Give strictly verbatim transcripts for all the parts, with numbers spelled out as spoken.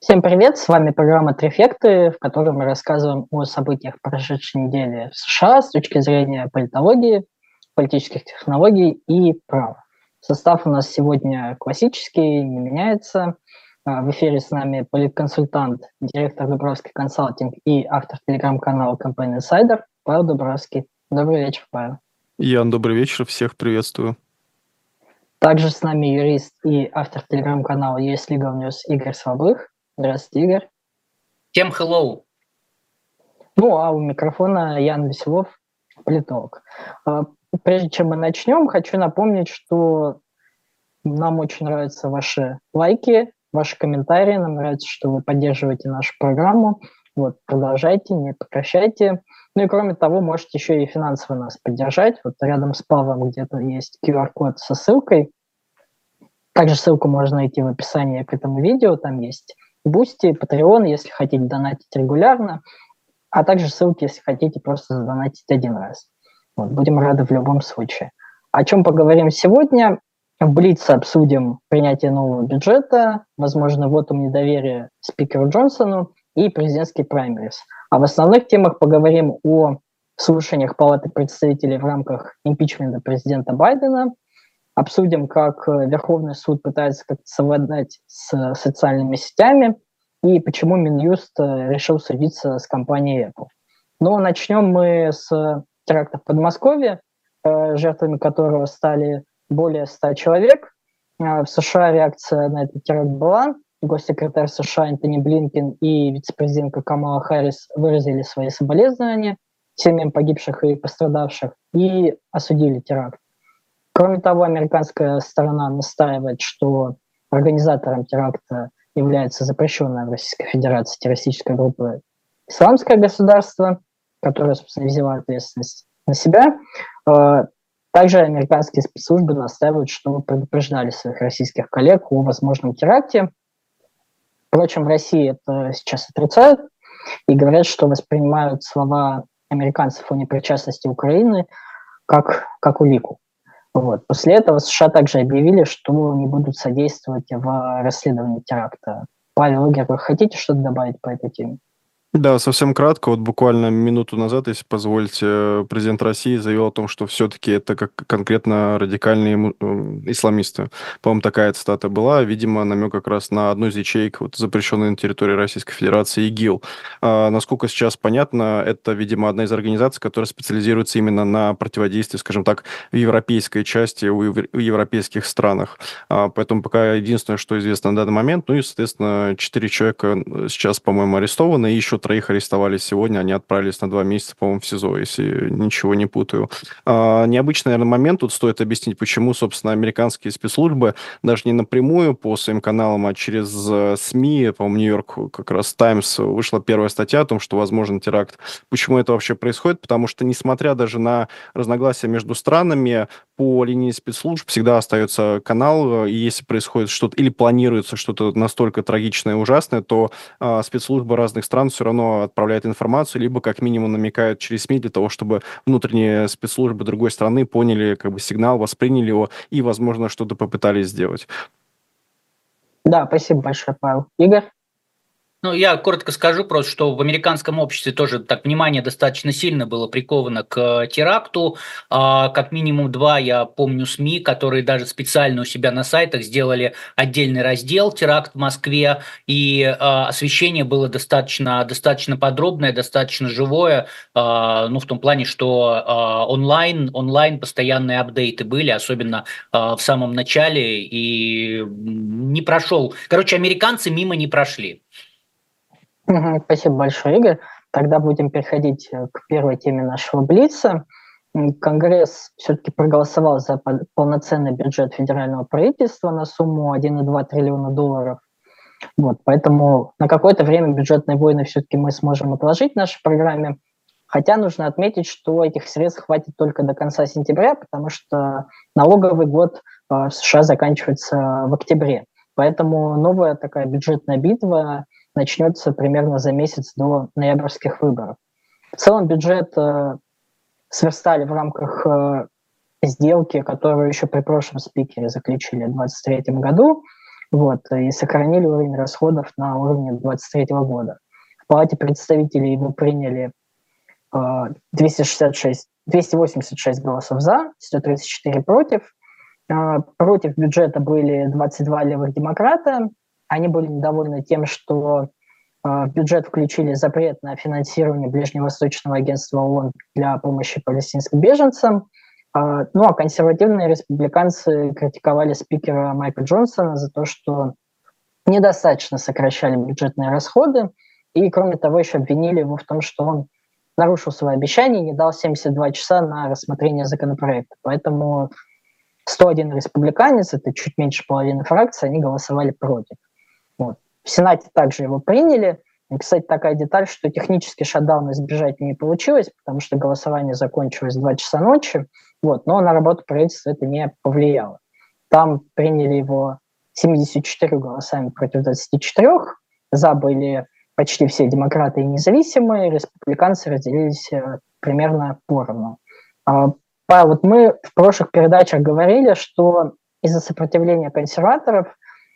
Всем привет! С вами программа «Трефекты», в которой мы рассказываем о событиях прошедшей недели в США с точки зрения политологии, политических технологий и права. Состав у нас сегодня классический, не меняется. А, В эфире с нами политконсультант, директор Дубровский консалтинг и автор телеграм-канала Campaign Insider Павел Дубровский. Добрый вечер, Павел. Ян, добрый вечер, всех приветствую. Также с нами юрист и автор телеграм-канала ю эс Legal News Игорь Сваблых. Здравствуйте, Игорь. Всем hello. Ну, а у микрофона Ян Веселов, политолог. А, Прежде чем мы начнем, хочу напомнить, что нам очень нравятся ваши лайки, ваши комментарии, нам нравится, что вы поддерживаете нашу программу. Вот, продолжайте, не прекращайте. Ну и кроме того, можете еще и финансово нас поддержать. Вот рядом с Павлом где-то есть ку ар-код со ссылкой. Также ссылку можно найти в описании к этому видео. Там есть Boosty, Patreon, если хотите донатить регулярно, а также ссылки, если хотите просто задонатить один раз. Вот, будем рады в любом случае. О чем поговорим сегодня? В Блице обсудим принятие нового бюджета, возможно, вотум недоверия спикеру Джонсону и президентский праймерис. А в основных темах поговорим о слушаниях Палаты представителей в рамках импичмента президента Байдена, обсудим, как Верховный суд пытается как-то совладать с социальными сетями и почему Минюст решил судиться с компанией Apple. Но начнем мы с теракта в Подмосковье, жертвами которого стали более ста человек. В США реакция на этот теракт была. Госсекретарь США Антони Блинкен и вице-президентка Камала Харрис выразили свои соболезнования семьям погибших и пострадавших и осудили теракт. Кроме того, американская сторона настаивает, что организатором теракта является запрещенная в Российской Федерации террористическая группа «Исламское государство», которая, собственно, взяла ответственность на себя. Также американские спецслужбы настаивают, что предупреждали своих российских коллег о возможном теракте. Впрочем, в России это сейчас отрицают и говорят, что воспринимают слова американцев о непричастности Украины как, как улику. Вот. После этого США также объявили, что не будут содействовать в расследовании теракта. Павел, Игорь, вы хотите что-то добавить по этой теме? Да, совсем кратко. Вот буквально минуту назад, если позволите, президент России заявил о том, что все-таки это как конкретно радикальные му- э, исламисты. По-моему, такая цитата была. Видимо, намек как раз на одну из ячеек, вот, запрещенной на территории Российской Федерации, ИГИЛ. А, насколько сейчас понятно, это, видимо, одна из организаций, которая специализируется именно на противодействии, скажем так, в европейской части, у евро- в европейских странах. А, поэтому пока единственное, что известно на данный момент, ну и, соответственно, четыре человека сейчас, по-моему, арестованы, и еще троих арестовали сегодня, они отправились на два месяца, по-моему, в СИЗО, если ничего не путаю. А, необычный, наверное, момент, тут стоит объяснить, почему, собственно, американские спецслужбы даже не напрямую по своим каналам, а через э, СМИ, по-моему, Нью-Йорк как раз Таймс, вышла первая статья о том, что возможен теракт. Почему это вообще происходит? Потому что, несмотря даже на разногласия между странами, по линии спецслужб всегда остается канал, и если происходит что-то или планируется что-то настолько трагичное и ужасное, то а, спецслужбы разных стран все равно отправляют информацию, либо как минимум намекают через СМИ для того, чтобы внутренние спецслужбы другой страны поняли как бы сигнал, восприняли его и, возможно, что-то попытались сделать. Да, спасибо большое, Павел. Игорь? Ну, я коротко скажу просто, что в американском обществе тоже так внимание достаточно сильно было приковано к теракту. А, как минимум два, я помню, СМИ, которые даже специально у себя на сайтах сделали отдельный раздел «Теракт в Москве», и а, освещение было достаточно, достаточно подробное, достаточно живое, а, ну, в том плане, что а, онлайн, онлайн постоянные апдейты были, особенно а, в самом начале, и не прошел. Короче, американцы мимо не прошли. Мгм, спасибо большое, Игорь. Тогда будем переходить э, к первой теме нашего Блица. М, Конгресс все-таки проголосовал за пол- полноценный бюджет федерального правительства на сумму один целых два триллиона долларов. Вот, поэтому на какое-то время бюджетные войны все-таки мы сможем отложить в нашей программе. Хотя нужно отметить, что этих средств хватит только до конца сентября, потому что налоговый год э, в США заканчивается в октябре. Поэтому новая такая бюджетная битва начнется примерно за месяц до ноябрьских выборов. В целом бюджет э, сверстали в рамках э, сделки, которую еще при прошлом спикере заключили в двадцать третьем году. вот, и сохранили уровень расходов на уровне двадцать третьего года. В Палате представителей его приняли двести шестьдесят шесть, двести восемьдесят шесть голосов за, сто тридцать четыре против. Против бюджета были двадцать два левых демократа. Они были недовольны тем, что в бюджет включили запрет на финансирование Ближневосточного агентства ООН для помощи палестинским беженцам. Ну а консервативные республиканцы критиковали спикера Майка Джонсона за то, что недостаточно сокращали бюджетные расходы, и, кроме того, еще обвинили его в том, что он нарушил свои обещания и не дал семьдесят два часа на рассмотрение законопроекта. Поэтому сто один республиканец, это чуть меньше половины фракции, они голосовали против. Вот. В Сенате также его приняли. И, кстати, такая деталь, что технически шатдаун избежать не получилось, потому что голосование закончилось в два часа ночи, вот, но на работу правительства это не повлияло. Там приняли его семьдесят четыре голосами против двадцати четырёх, за были почти все демократы и независимые, республиканцы разделились примерно поровну. Вот мы в прошлых передачах говорили, что из-за сопротивления консерваторов,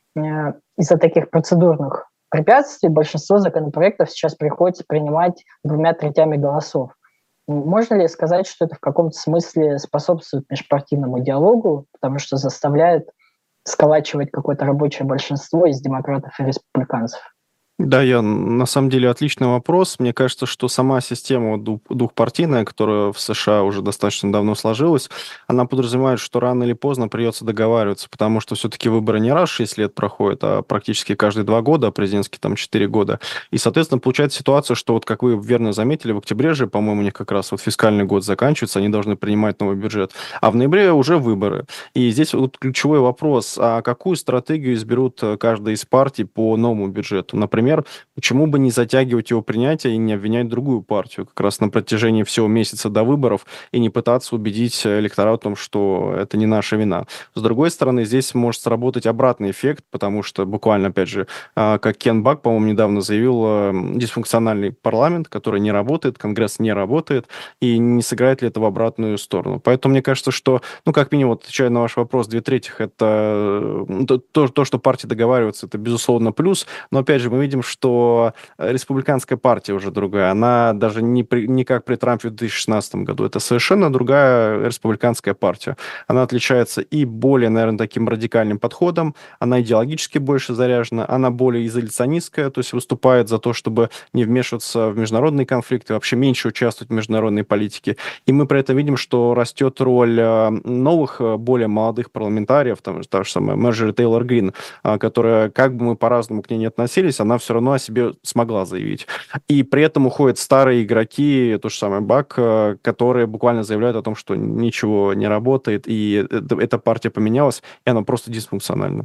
из-за таких процедурных препятствий большинство законопроектов сейчас приходится принимать двумя третями голосов. Можно ли сказать, что это в каком-то смысле способствует межпартийному диалогу, потому что заставляет сколачивать какое-то рабочее большинство из демократов и республиканцев? Да, я на самом деле отличный вопрос. Мне кажется, что сама система двух- двухпартийная, которая в США уже достаточно давно сложилась, она подразумевает, что рано или поздно придется договариваться, потому что все-таки выборы не раз в шесть лет проходят, а практически каждые два года, а президентские там четыре года. И, соответственно, получается ситуация, что вот, как вы верно заметили, в октябре же, по-моему, у них как раз вот фискальный год заканчивается, они должны принимать новый бюджет, а в ноябре уже выборы. И здесь вот ключевой вопрос, а какую стратегию изберут э, каждая из партий по новому бюджету? Например, почему бы не затягивать его принятие и не обвинять другую партию как раз на протяжении всего месяца до выборов и не пытаться убедить электорат в том, что это не наша вина. С другой стороны, здесь может сработать обратный эффект, потому что буквально, опять же, а, как Кен Бак, по-моему, недавно заявил, а, дисфункциональный парламент, который не работает, Конгресс не работает, и не сыграет ли это в обратную сторону. Поэтому мне кажется, что, ну, как минимум, вот, отвечая на ваш вопрос, две трети это э, то, то, то, что партии договариваются, это, безусловно, плюс, но, опять же, мы видим, что республиканская партия уже другая. Она даже не, при, не как при Трампе в две тысячи шестнадцатом году. Это совершенно другая республиканская партия. Она отличается и более, наверное, таким радикальным подходом, она идеологически больше заряжена, она более изоляционистская, то есть выступает за то, чтобы не вмешиваться в международные конфликты, вообще меньше участвовать в международной политике. И мы при этом видим, что растет роль новых, более молодых парламентариев, там, та же самая Марджори Тейлор Грин, которая, как бы мы по-разному к ней не относились, она все равно о себе смогла заявить. И при этом уходят старые игроки, то же самое Бак, которые буквально заявляют о том, что ничего не работает, и эта партия поменялась, и она просто дисфункциональна.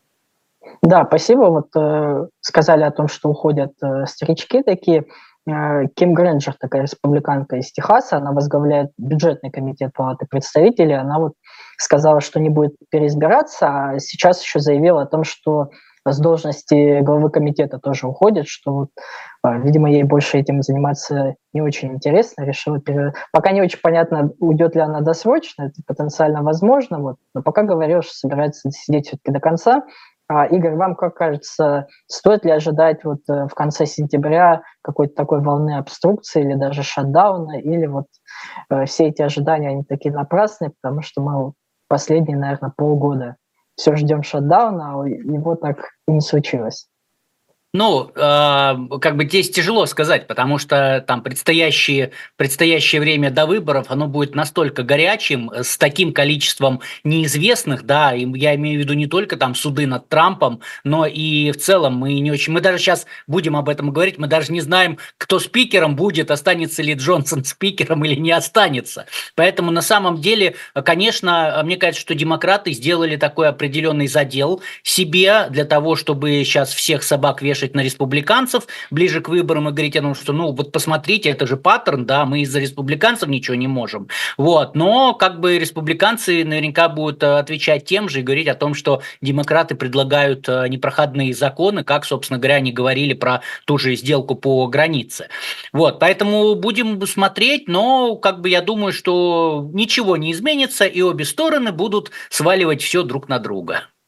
Да, спасибо. Вот э, сказали о том, что уходят э, старички такие. Э, Ким Грэнджер, такая республиканка из Техаса, она возглавляет бюджетный комитет Палаты представителей. Она вот сказала, что не будет переизбираться, а сейчас еще заявила о том, что с должности главы комитета тоже уходит, что, вот, видимо, ей больше этим заниматься не очень интересно. Решила пере... Пока не очень понятно, уйдет ли она досрочно, это потенциально возможно, вот, но пока говорил, что собирается сидеть все-таки до конца. А, Игорь, вам как кажется, стоит ли ожидать вот в конце сентября какой-то такой волны обструкции или даже шатдауна, или вот все эти ожидания, они такие напрасные, потому что мы последние, наверное, полгода все ждем шатдауна, а его так и не случилось? Ну, э, как бы здесь тяжело сказать, потому что там предстоящее, предстоящее время до выборов, оно будет настолько горячим, с таким количеством неизвестных, да, и я имею в виду не только там суды над Трампом, но и в целом мы не очень, мы даже сейчас будем об этом говорить, мы даже не знаем, кто спикером будет, останется ли Джонсон спикером или не останется. Поэтому на самом деле, конечно, мне кажется, что демократы сделали такой определенный задел себе для того, чтобы сейчас всех собак вешать на республиканцев ближе к выборам и говорить о том, что, ну, вот посмотрите, это же паттерн, да, мы из-за республиканцев ничего не можем. Вот, но как бы республиканцы наверняка будут отвечать тем же и говорить о том, что демократы предлагают непроходные законы, как, собственно говоря, они говорили про ту же сделку по границе. Вот, поэтому будем смотреть, но как бы я думаю, что ничего не изменится, и обе стороны будут сваливать все друг на друга.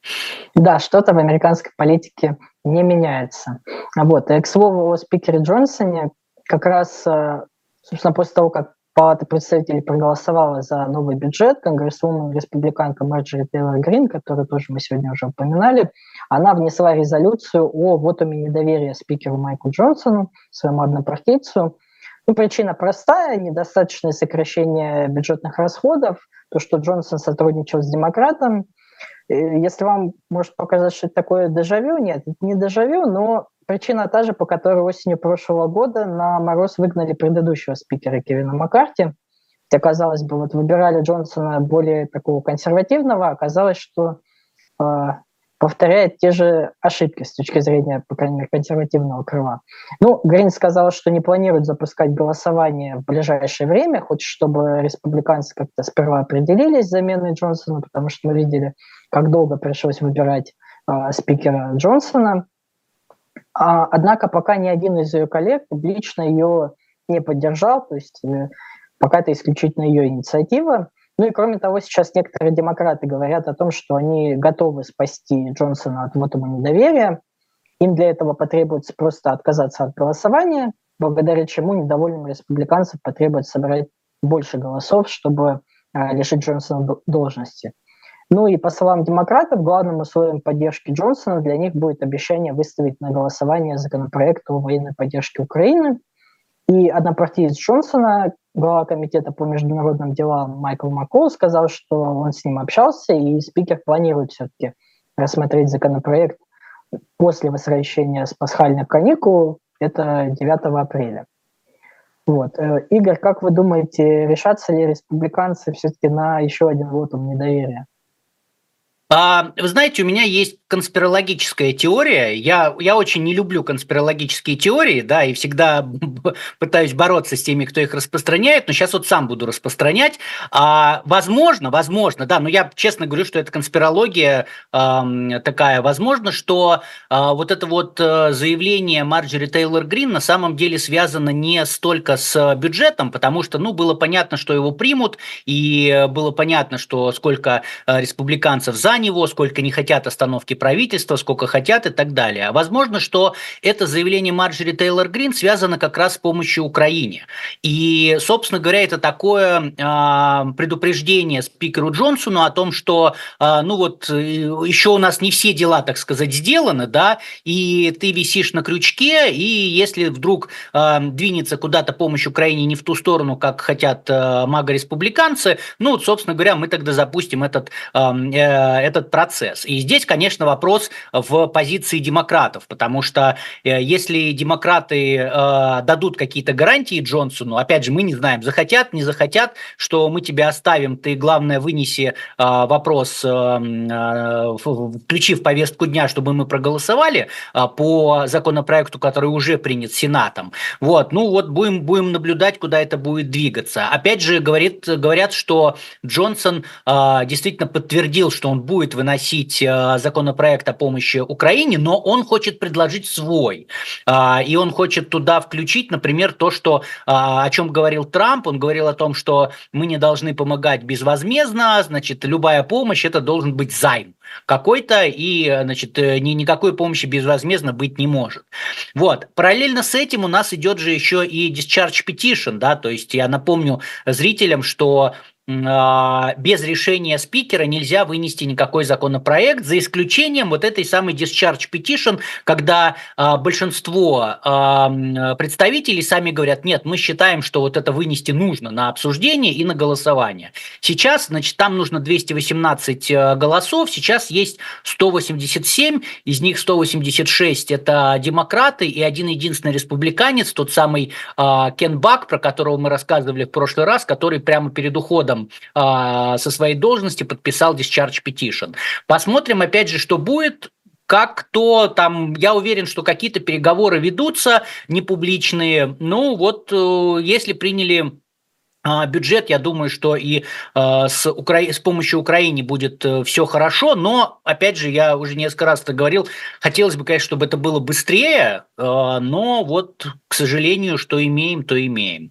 Да, что-то в американской политике не меняется. Вот. И, к слову, о спикере Джонсоне, как раз, собственно, после того, как Палата представителей проголосовала за новый бюджет, конгрессвумен-республиканка Марджори Тейлор Грин, которую тоже мы сегодня уже упоминали, она внесла резолюцию о вотуме недоверия спикеру Майку Джонсону, своему однопартийцу. Ну, причина простая – недостаточное сокращение бюджетных расходов, то, что Джонсон сотрудничал с демократом. Если вам может показать, что это такое дежавю, нет, это не дежавю, но причина та же, по которой осенью прошлого года на мороз выгнали предыдущего спикера Кевина Маккарти. Хотя, казалось бы, вот выбирали Джонсона более такого консервативного, оказалось, что э, повторяет те же ошибки с точки зрения, по крайней мере, консервативного крыла. Ну, Грин сказал, что не планирует запускать голосование в ближайшее время, хочет, чтобы республиканцы как-то сперва определились с заменой Джонсона, потому что мы видели, как долго пришлось выбирать э, спикера Джонсона. А, однако пока ни один из ее коллег публично ее не поддержал, то есть э, пока это исключительно ее инициатива. Ну и кроме того, сейчас некоторые демократы говорят о том, что они готовы спасти Джонсона от вотума недоверия. Им для этого потребуется просто отказаться от голосования, благодаря чему недовольным республиканцам потребуется собрать больше голосов, чтобы э, лишить Джонсона должности. Ну и по словам демократов, главным условием поддержки Джонсона для них будет обещание выставить на голосование законопроект о военной поддержке Украины. И однопартиец Джонсона, глава комитета по международным делам Майкл Маккол, сказал, что он с ним общался, и спикер планирует все-таки рассмотреть законопроект после возвращения с пасхальных каникул, это девятого апреля. Вот. Игорь, как вы думаете, решатся ли республиканцы все-таки на еще один вотум недоверия? Вы знаете, у меня есть конспирологическая теория. Я, я очень не люблю конспирологические теории, да, и всегда пытаюсь бороться с теми, кто их распространяет, но сейчас вот сам буду распространять. А, возможно, возможно, да, но я честно говорю, что это конспирология э, такая. Возможно, что э, вот это вот заявление Марджори Тейлор Грин на самом деле связано не столько с бюджетом, потому что, ну, было понятно, что его примут, и было понятно, что сколько э, республиканцев за него, сколько не хотят остановки правительства, сколько хотят и так далее. А возможно, что это заявление Марджори Тейлор Грин связано как раз с помощью Украине. И, собственно говоря, это такое э, предупреждение спикеру Джонсону о том, что, э, ну вот, еще у нас не все дела, так сказать, сделаны, да, и ты висишь на крючке, и если вдруг э, двинется куда-то помощь Украине не в ту сторону, как хотят э, мага-республиканцы, ну, вот, собственно говоря, мы тогда запустим этот, э, э, этот процесс. И здесь, конечно, вопрос в позиции демократов, потому что э, если демократы э, дадут какие-то гарантии Джонсону, опять же, мы не знаем, захотят, не захотят, что мы тебя оставим, ты, главное, вынеси э, вопрос, э, э, включи в повестку дня, чтобы мы проголосовали э, по законопроекту, который уже принят Сенатом. Вот, ну вот будем, будем наблюдать, куда это будет двигаться. Опять же, говорит, говорят, что Джонсон э, действительно подтвердил, что он будет выносить э, законопроект о помощи Украине, но он хочет предложить свой. Э, и он хочет туда включить, например, то, что, э, о чем говорил Трамп. Он говорил о том, что мы не должны помогать безвозмездно, значит, любая помощь – это должен быть займ какой-то, и, значит, ни, никакой помощи безвозмездно быть не может. Вот. Параллельно с этим у нас идет же еще и discharge petition, да, то есть я напомню зрителям, что без решения спикера нельзя вынести никакой законопроект, за исключением вот этой самой discharge petition, когда э, большинство э, представителей сами говорят, нет, мы считаем, что вот это вынести нужно на обсуждение и на голосование. Сейчас, значит, там нужно двести восемнадцать голосов, сейчас есть сто восемьдесят семь, из них сто восемьдесят шесть это демократы и один единственный республиканец, тот самый э, Кен Бак, про которого мы рассказывали в прошлый раз, который прямо перед уходом со своей должности подписал discharge petition. Посмотрим, опять же, что будет. Как кто там, я уверен, что какие-то переговоры ведутся, непубличные. Ну вот, если приняли бюджет, я думаю, что и с, Укра... с помощью Украины будет все хорошо, но, опять же, я уже несколько раз это говорил, хотелось бы, конечно, чтобы это было быстрее, но вот, к сожалению, что имеем, то имеем.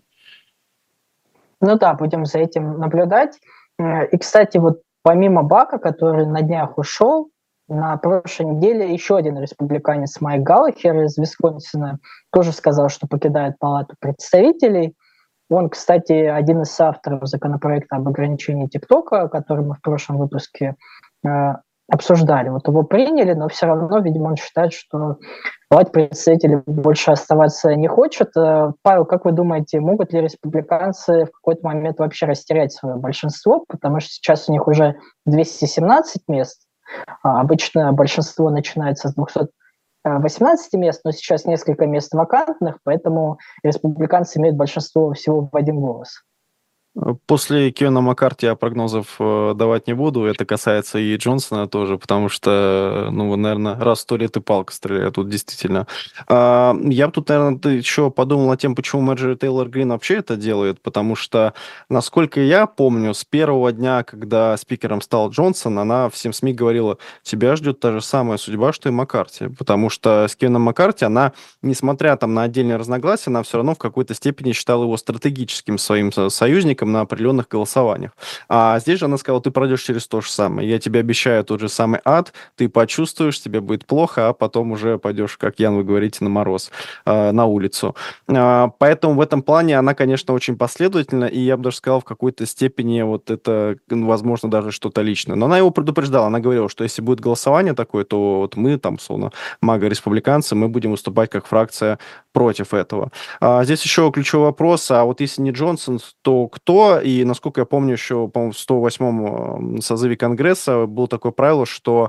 Ну да, будем за этим наблюдать. И, кстати, вот помимо Бака, который на днях ушел, на прошлой неделе еще один республиканец Майк Галлахер из Висконсина тоже сказал, что покидает Палату представителей. Он, кстати, один из соавторов законопроекта об ограничении ТикТока, который мы в прошлом выпуске э, обсуждали. Вот его приняли, но все равно, видимо, он считает, что Палате представителей больше оставаться не хочет. Павел, как вы думаете, могут ли республиканцы в какой-то момент вообще растерять свое большинство? Потому что сейчас у них уже двести семнадцать мест. А обычно большинство начинается с двухсот восемнадцати мест, но сейчас несколько мест вакантных, поэтому республиканцы имеют большинство всего в один голос. После Кевина Маккарти я прогнозов э, давать не буду. Это касается и Джонсона тоже, потому что, ну, наверное, раз в сто лет и палка стреляет тут действительно. А, я бы тут, наверное, еще подумал над тем, почему Марджори Тейлор Грин вообще это делает, потому что, насколько я помню, с первого дня, когда спикером стал Джонсон, она всем СМИ говорила, тебя ждет та же самая судьба, что и Маккарти, потому что с Кевином Маккарти она, несмотря там на отдельные разногласия, она все равно в какой-то степени считала его стратегическим своим союзником на определенных голосованиях. А здесь же она сказала, ты пройдешь через то же самое. Я тебе обещаю тот же самый ад, ты почувствуешь, тебе будет плохо, а потом уже пойдешь, как Ян, вы говорите, на мороз, э, на улицу. Э, поэтому в этом плане она, конечно, очень последовательна, и я бы даже сказал, в какой-то степени вот это, возможно, даже что-то личное. Но она его предупреждала, она говорила, что если будет голосование такое, то вот мы, там, словно, мага-республиканцы, мы будем выступать как фракция против этого. А здесь еще ключевой вопрос, а вот если не Джонсон, то кто? И, насколько я помню, еще, по-моему, в сто восьмом созыве Конгресса было такое правило, что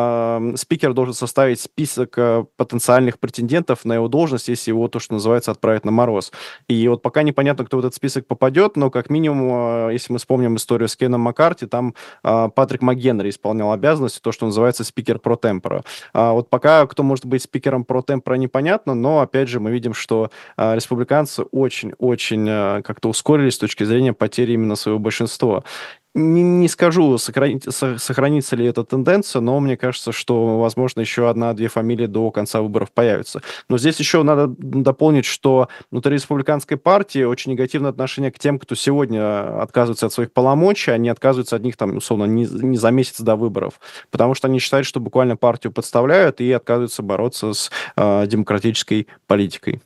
э, спикер должен составить список э, потенциальных претендентов на его должность, если его, то, что называется, отправят на мороз. И вот пока непонятно, кто в этот список попадет, но как минимум, э, если мы вспомним историю с Кевином Маккарти, там э, Патрик МакГенри исполнял обязанности, то, что называется спикер про-темпора. А вот пока кто может быть спикером про-темпора, непонятно, но, опять же, мы видим, что э, республиканцы очень-очень э, как-то ускорились с точки зрения потери именно своего большинства. Не, не скажу, сохранить, сохранится ли эта тенденция, но мне кажется, что, возможно, еще одна-две фамилии до конца выборов появятся. Но здесь еще надо дополнить, что внутри республиканской партии очень негативное отношение к тем, кто сегодня отказывается от своих полномочий, они отказываются от них, там, условно, не, не за месяц до выборов, потому что они считают, что буквально партию подставляют и отказываются бороться с э, демократической политикой.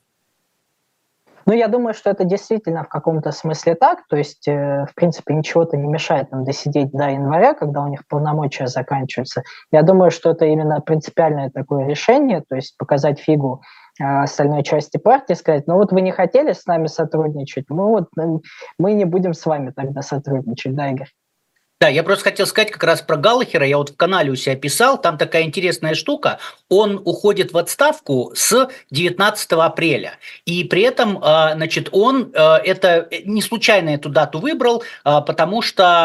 Ну, я думаю, что это действительно в каком-то смысле так. То есть, э, в принципе, ничего-то не мешает им досидеть до января, когда у них полномочия заканчиваются. Я думаю, что это именно принципиальное такое решение, то есть показать фигу э, остальной части партии, сказать, ну вот вы не хотели с нами сотрудничать, мы вот мы не будем с вами тогда сотрудничать, да, Игорь? Да, я просто хотел сказать как раз про Галлахера, я вот в канале у себя писал, там такая интересная штука, он уходит в отставку с девятнадцатого апреля, и при этом, значит, он это не случайно эту дату выбрал, потому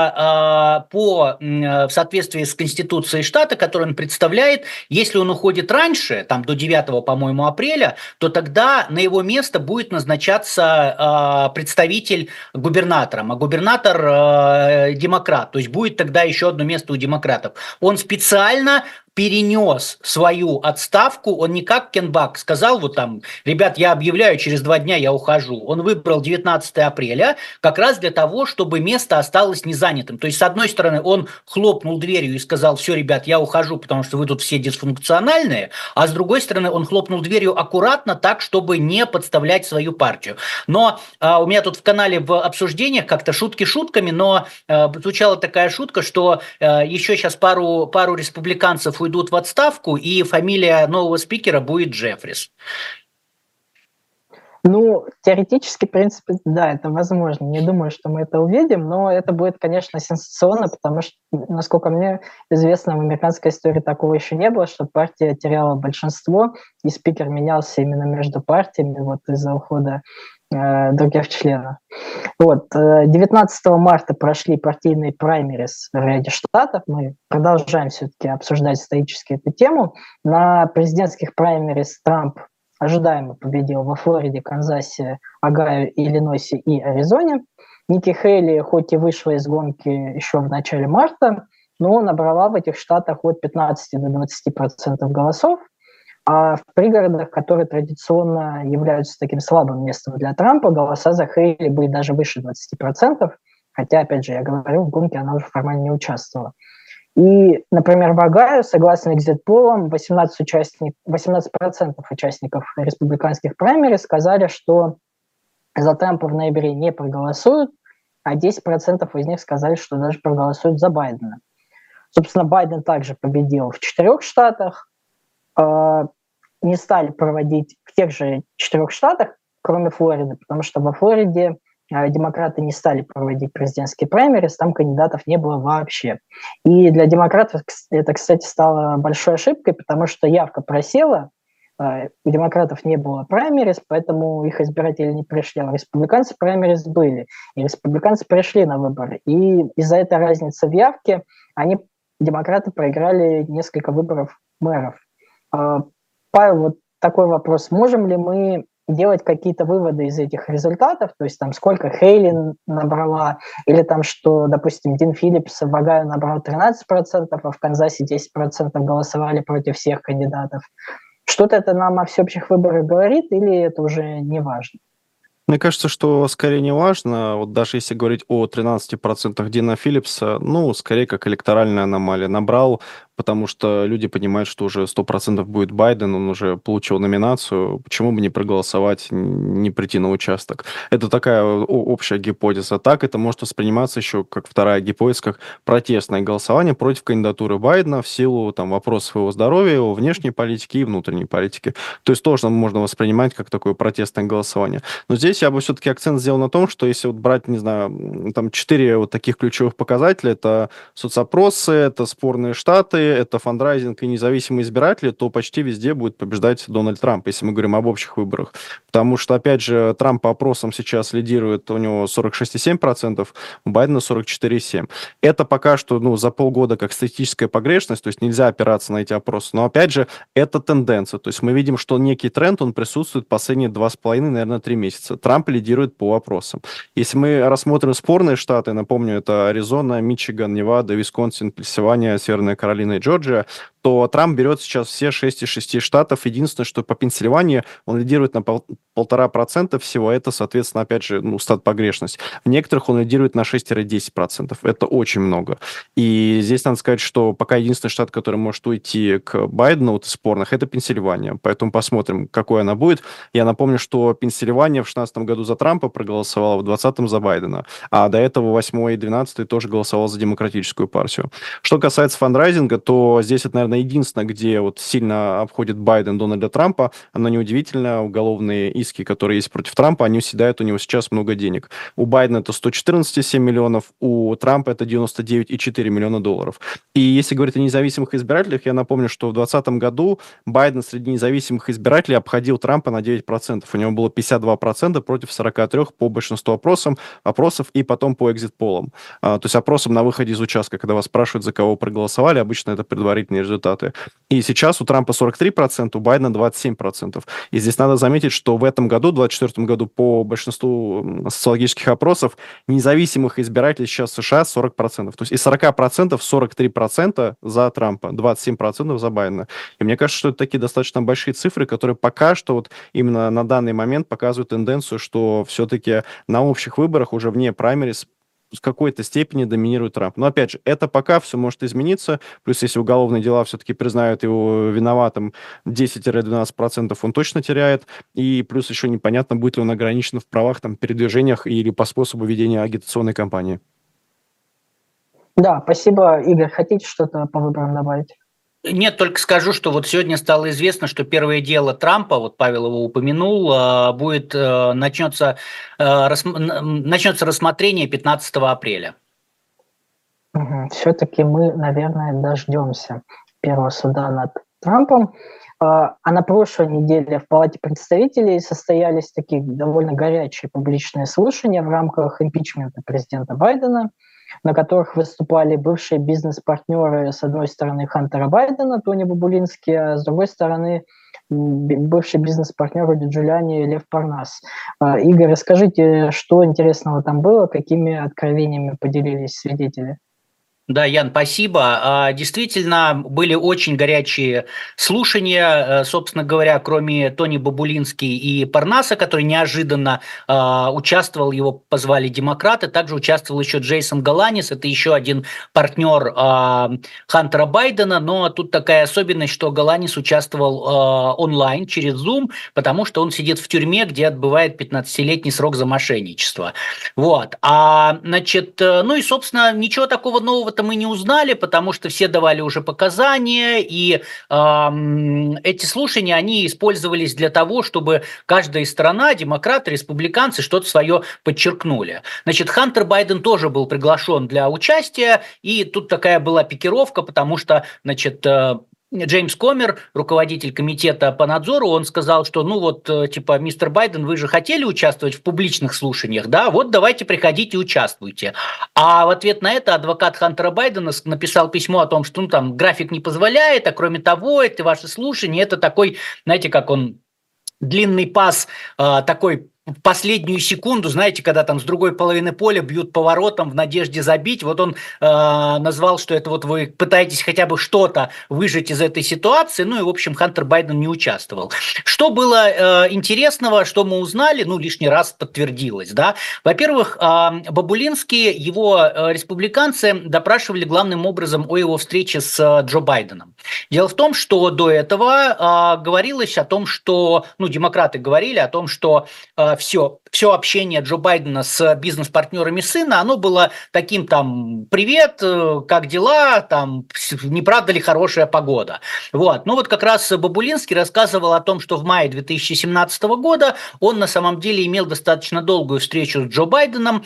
что по, в соответствии с Конституцией штата, которую он представляет, если он уходит раньше, там до девятого, по-моему, апреля, то тогда на его место будет назначаться представитель губернатором, а губернатор демократ, то есть будет тогда еще одно место у демократов. Он специально перенес свою отставку, он не как Кен Бак сказал, вот там, ребят, я объявляю, через два дня я ухожу. Он выбрал девятнадцатого апреля как раз для того, чтобы место осталось незанятым. То есть, с одной стороны, он хлопнул дверью и сказал, все, ребят, я ухожу, потому что вы тут все дисфункциональные, а с другой стороны, он хлопнул дверью аккуратно так, чтобы не подставлять свою партию. Но а, у меня тут в канале в обсуждениях как-то шутки шутками, но а, звучала такая шутка, что а, еще сейчас пару, пару республиканцев уйдут в отставку, и фамилия нового спикера будет Джеффрис. Ну, теоретически, в принципе, да, это возможно. Не думаю, что мы это увидим, но это будет, конечно, сенсационно, потому что, насколько мне известно, в американской истории такого еще не было, что партия теряла большинство, и спикер менялся именно между партиями вот из-за ухода э, других членов. Вот. девятнадцатого марта прошли партийные праймерис в ряде штатов. Мы продолжаем все-таки обсуждать исторически эту тему. На президентских праймерис Трамп ожидаемо победил во Флориде, Канзасе, Огайо, Иллинойсе и Аризоне. Ники Хейли хоть и вышла из гонки еще в начале марта, но набрала в этих штатах от пятнадцати до двадцати процентов голосов. А в пригородах, которые традиционно являются таким слабым местом для Трампа, голоса за Хейли были даже выше двадцати процентов. Хотя, опять же, я говорю, в гонке она уже формально не участвовала. И, например, в Огайо, согласно экзит-полам, восемнадцать, участник, восемнадцать процентов участников республиканских праймериз сказали, что за Трампа в ноябре не проголосуют, а десять процентов из них сказали, что даже проголосуют за Байдена. Собственно, Байден также победил в четырех штатах, э, не стали проводить в тех же четырех штатах, кроме Флориды, потому что во Флориде э, демократы не стали проводить президентские праймериз, там кандидатов не было вообще. И для демократов это, кстати, стало большой ошибкой, потому что явка просела, э, у демократов не было праймериз, поэтому их избиратели не пришли, а у республиканцев праймериз были, и республиканцы пришли на выборы. И из-за этой разницы в явке они, демократы, проиграли несколько выборов мэров. Э, Павел, вот такой вопрос. Можем ли мы делать какие-то выводы из этих результатов? То есть там сколько Хейли набрала, или там, что, допустим, Дин Филлипс в Огайо набрал тринадцать процентов, а в Канзасе десять процентов голосовали против всех кандидатов. Что-то это нам о всеобщих выборах говорит, или это уже не важно? Мне кажется, что скорее не важно, вот даже если говорить о тринадцати процентах Дина Филлипса, ну, скорее как электоральная аномалия. Набрал, потому что люди понимают, что уже сто процентов будет Байден, он уже получил номинацию, почему бы не проголосовать, не прийти на участок. Это такая общая гипотеза. Так это может восприниматься еще как вторая гипотеза, как протестное голосование против кандидатуры Байдена в силу там, вопросов его здоровья, его внешней политики и внутренней политики. То есть тоже можно воспринимать как такое протестное голосование. Но здесь я бы все-таки акцент сделал на том, что если вот брать, не знаю, там четыре вот таких ключевых показателя, это соцопросы, это спорные штаты, это фандрайзинг и независимые избиратели, то почти везде будет побеждать Дональд Трамп, если мы говорим об общих выборах. Потому что, опять же, Трамп по опросам сейчас лидирует, у него сорок шесть целых семь десятых процента, у Байдена сорок четыре целых семь десятых процента. Это пока что ну, за полгода как статистическая погрешность, то есть нельзя опираться на эти опросы. Но, опять же, это тенденция. То есть мы видим, что некий тренд, он присутствует последние два с половиной, наверное, три месяца. Трамп лидирует по опросам. Если мы рассмотрим спорные штаты, напомню, это Аризона, Мичиган, Невада, Висконсин, Пенсильвания, Северная Каролина и Джорджия, то Трамп берет сейчас все шесть из шести штатов. Единственное, что по Пенсильвании он лидирует на пол, полтора процента всего. Это, соответственно, опять же, ну, стат погрешность. В некоторых он лидирует на шесть-десять процентов. Это очень много. И здесь надо сказать, что пока единственный штат, который может уйти к Байдену вот из спорных, это Пенсильвания. Поэтому посмотрим, какой она будет. Я напомню, что Пенсильвания в шестнадцатом году за Трампа проголосовала, в двадцатом за Байдена. А до этого восьмой и двенадцатый тоже голосовал за Демократическую партию. Что касается фандрайзинга, то здесь это, наверное, единственное, где вот сильно обходит Байден Дональда Трампа. Оно неудивительно. Уголовные иски, которые есть против Трампа, они съедают у него сейчас много денег. У Байдена это сто четырнадцать целых семь десятых миллионов, у Трампа это девяносто девять целых четыре миллиона долларов. И если говорить о независимых избирателях, я напомню, что в двадцатом году Байден среди независимых избирателей обходил Трампа на девять процентов. У него было пятьдесят два процента против сорок три процента по большинству опросам, опросов и потом по экзит-полам. А, то есть опросам на выходе из участка, когда вас спрашивают, за кого проголосовали, обычно это предварительные результаты. И сейчас у Трампа сорок три процента, у Байдена двадцать семь процентов. И здесь надо заметить, что в этом году, в двадцать четвёртом году, по большинству социологических опросов, независимых избирателей сейчас в США сорок процентов. То есть из сорок процентов сорок три процента за Трампа, двадцать семь процентов за Байдена. И мне кажется, что это такие достаточно большие цифры, которые пока что вот именно на данный момент показывают тенденцию, что все-таки на общих выборах уже вне праймерис в какой-то степени доминирует Трамп. Но, опять же, это пока все может измениться. Плюс, если уголовные дела все-таки признают его виноватым, десять-двенадцать процентов он точно теряет. И плюс еще непонятно, будет ли он ограничен в правах, там, передвижениях или по способу ведения агитационной кампании. Да, спасибо, Игорь. Хотите что-то по выборам добавить? Нет, только скажу, что вот сегодня стало известно, что первое дело Трампа, вот Павел его упомянул, будет, начнется, начнется рассмотрение пятнадцатого апреля. Угу. Все-таки мы, наверное, дождемся первого суда над Трампом. А на прошлой неделе в Палате представителей состоялись такие довольно горячие публичные слушания в рамках импичмента президента Байдена, на которых выступали бывшие бизнес-партнеры, с одной стороны, Хантера Байдена, Тони Бабулинский, а с другой стороны, бывший бизнес-партнер Руди Джулиани, Лев Парнас. Игорь, расскажите, что интересного там было, какими откровениями поделились свидетели? Да, Ян, спасибо. Действительно, были очень горячие слушания. Собственно говоря, кроме Тони Бабулински и Парнаса, который неожиданно участвовал, его позвали демократы, также участвовал еще Джейсон Галанис, это еще один партнер Хантера Байдена, но тут такая особенность, что Галанис участвовал онлайн через Zoom, потому что он сидит в тюрьме, где отбывает пятнадцатилетний срок за мошенничество. Вот. А, значит, ну и, собственно, ничего такого нового мы не узнали, потому что все давали уже показания, и э, эти слушания, они использовались для того, чтобы каждая сторона, демократы, республиканцы, что-то свое подчеркнули. Значит, Хантер Байден тоже был приглашен для участия, и тут такая была пикировка, потому что, значит, э, Джеймс Комер, руководитель комитета по надзору, он сказал, что, ну вот, типа, мистер Байден, вы же хотели участвовать в публичных слушаниях, да, вот давайте приходите и участвуйте. А в ответ на это адвокат Хантера Байдена написал письмо о том, что, ну, там, график не позволяет, а кроме того, это ваши слушания, это такой, знаете, как он, длинный пас, э, такой, в последнюю секунду, знаете, когда там с другой половины поля бьют поворотом в надежде забить, вот он э, назвал, что это вот вы пытаетесь хотя бы что-то выжать из этой ситуации, ну и, в общем, Хантер Байден не участвовал. Что было э, интересного, что мы узнали, ну, лишний раз подтвердилось, да. Во-первых, э, Бабулинский, его э, республиканцы допрашивали главным образом о его встрече с э, Джо Байденом. Дело в том, что до этого э, говорилось о том, что, ну, демократы говорили о том, что э, все, все общение Джо Байдена с бизнес-партнерами сына, оно было таким там: привет, как дела, там, не правда ли хорошая погода. Вот. Ну вот как раз Бабулинский рассказывал о том, что в мае две тысячи семнадцатого года он на самом деле имел достаточно долгую встречу с Джо Байденом,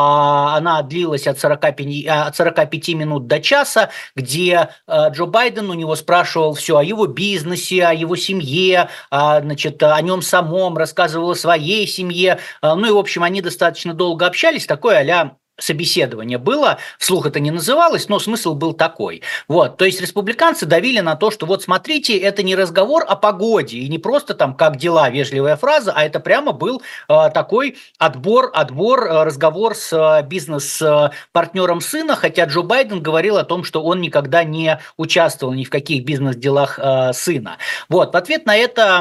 она длилась от сорока пяти минут до часа, где Джо Байден у него спрашивал все о его бизнесе, о его семье, значит, о нем самом, рассказывал о своей семье. Ну и, в общем, они достаточно долго общались, такое а-ля собеседование было, вслух это не называлось, но смысл был такой. Вот, то есть республиканцы давили на то, что вот смотрите, это не разговор о погоде, и не просто там как дела, вежливая фраза, а это прямо был э, такой отбор, отбор, э, разговор с э, бизнес-партнером сына, хотя Джо Байден говорил о том, что он никогда не участвовал ни в каких бизнес-делах э, сына. Вот, в ответ на это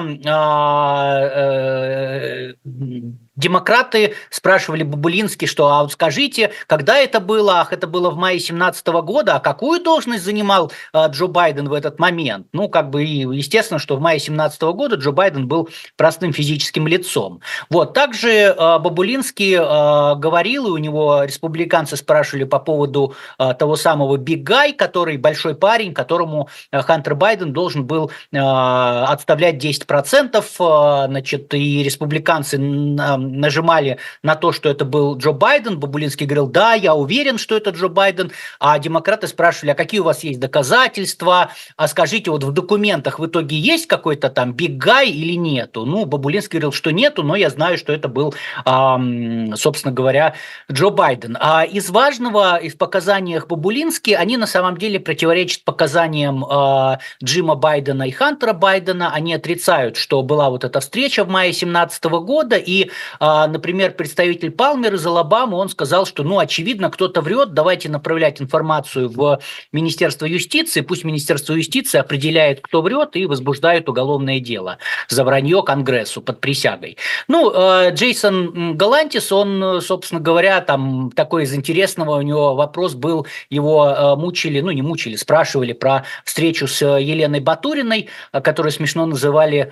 э, э, демократы спрашивали Бабулинский, что, а вот скажите, когда это было? Ах, это было в мае семнадцатого года, а какую должность занимал а, Джо Байден в этот момент? Ну, как бы, и естественно, что в мае семнадцатого года Джо Байден был простым физическим лицом. Вот, также а, Бабулинский а, говорил, и у него республиканцы спрашивали по поводу а, того самого Big Guy, который большой парень, которому а, Хантер Байден должен был а, отставлять десять процентов, а, значит, и республиканцы нажимали на то, что это был Джо Байден. Бабулинский говорил: да, я уверен, что это Джо Байден. А демократы спрашивали: а какие у вас есть доказательства? А скажите, вот в документах в итоге есть какой-то там Big Guy или нету? Ну, Бабулинский говорил, что нету, но я знаю, что это был, собственно говоря, Джо Байден. А из важного, из показаниях Бабулински, они на самом деле противоречат показаниям Джима Байдена и Хантера Байдена. Они отрицают, что была вот эта встреча в мае семнадцатого года, и например, представитель Палмер из Алабамы, он сказал, что, ну, очевидно, кто-то врет, давайте направлять информацию в Министерство юстиции, пусть Министерство юстиции определяет, кто врет, и возбуждает уголовное дело за вранье Конгрессу под присягой. Ну, Джейсон Галантис, он, собственно говоря, там такой из интересного у него вопрос был, его мучили, ну, не мучили, спрашивали про встречу с Еленой Батуриной, которую смешно называли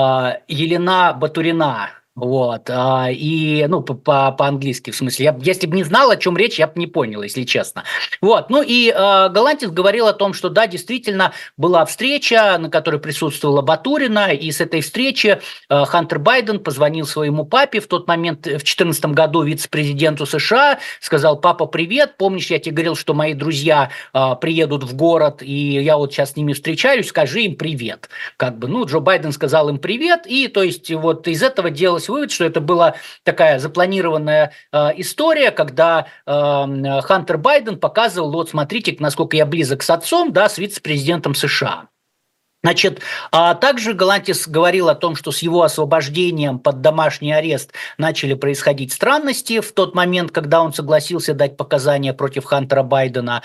Елена Батурина. Вот, и, ну, по-английски, в смысле, я, если бы не знал, о чем речь, я бы не понял, если честно. Вот, ну и э, Галантис говорил о том, что да, действительно, была встреча, на которой присутствовала Батурина, и с этой встречи э, Хантер Байден позвонил своему папе в тот момент, в две тысячи четырнадцатом году, вице-президенту США, сказал: папа, привет, помнишь, я тебе говорил, что мои друзья э, приедут в город, и я вот сейчас с ними встречаюсь, скажи им привет. Как бы, ну, Джо Байден сказал им привет, и, то есть, вот из этого делалось вывод, что это была такая запланированная э, история, когда э, Хантер Байден показывал: вот смотрите, насколько я близок с отцом, да, с вице-президентом США. Значит, а также Галантис говорил о том, что с его освобождением под домашний арест начали происходить странности в тот момент, когда он согласился дать показания против Хантера Байдена.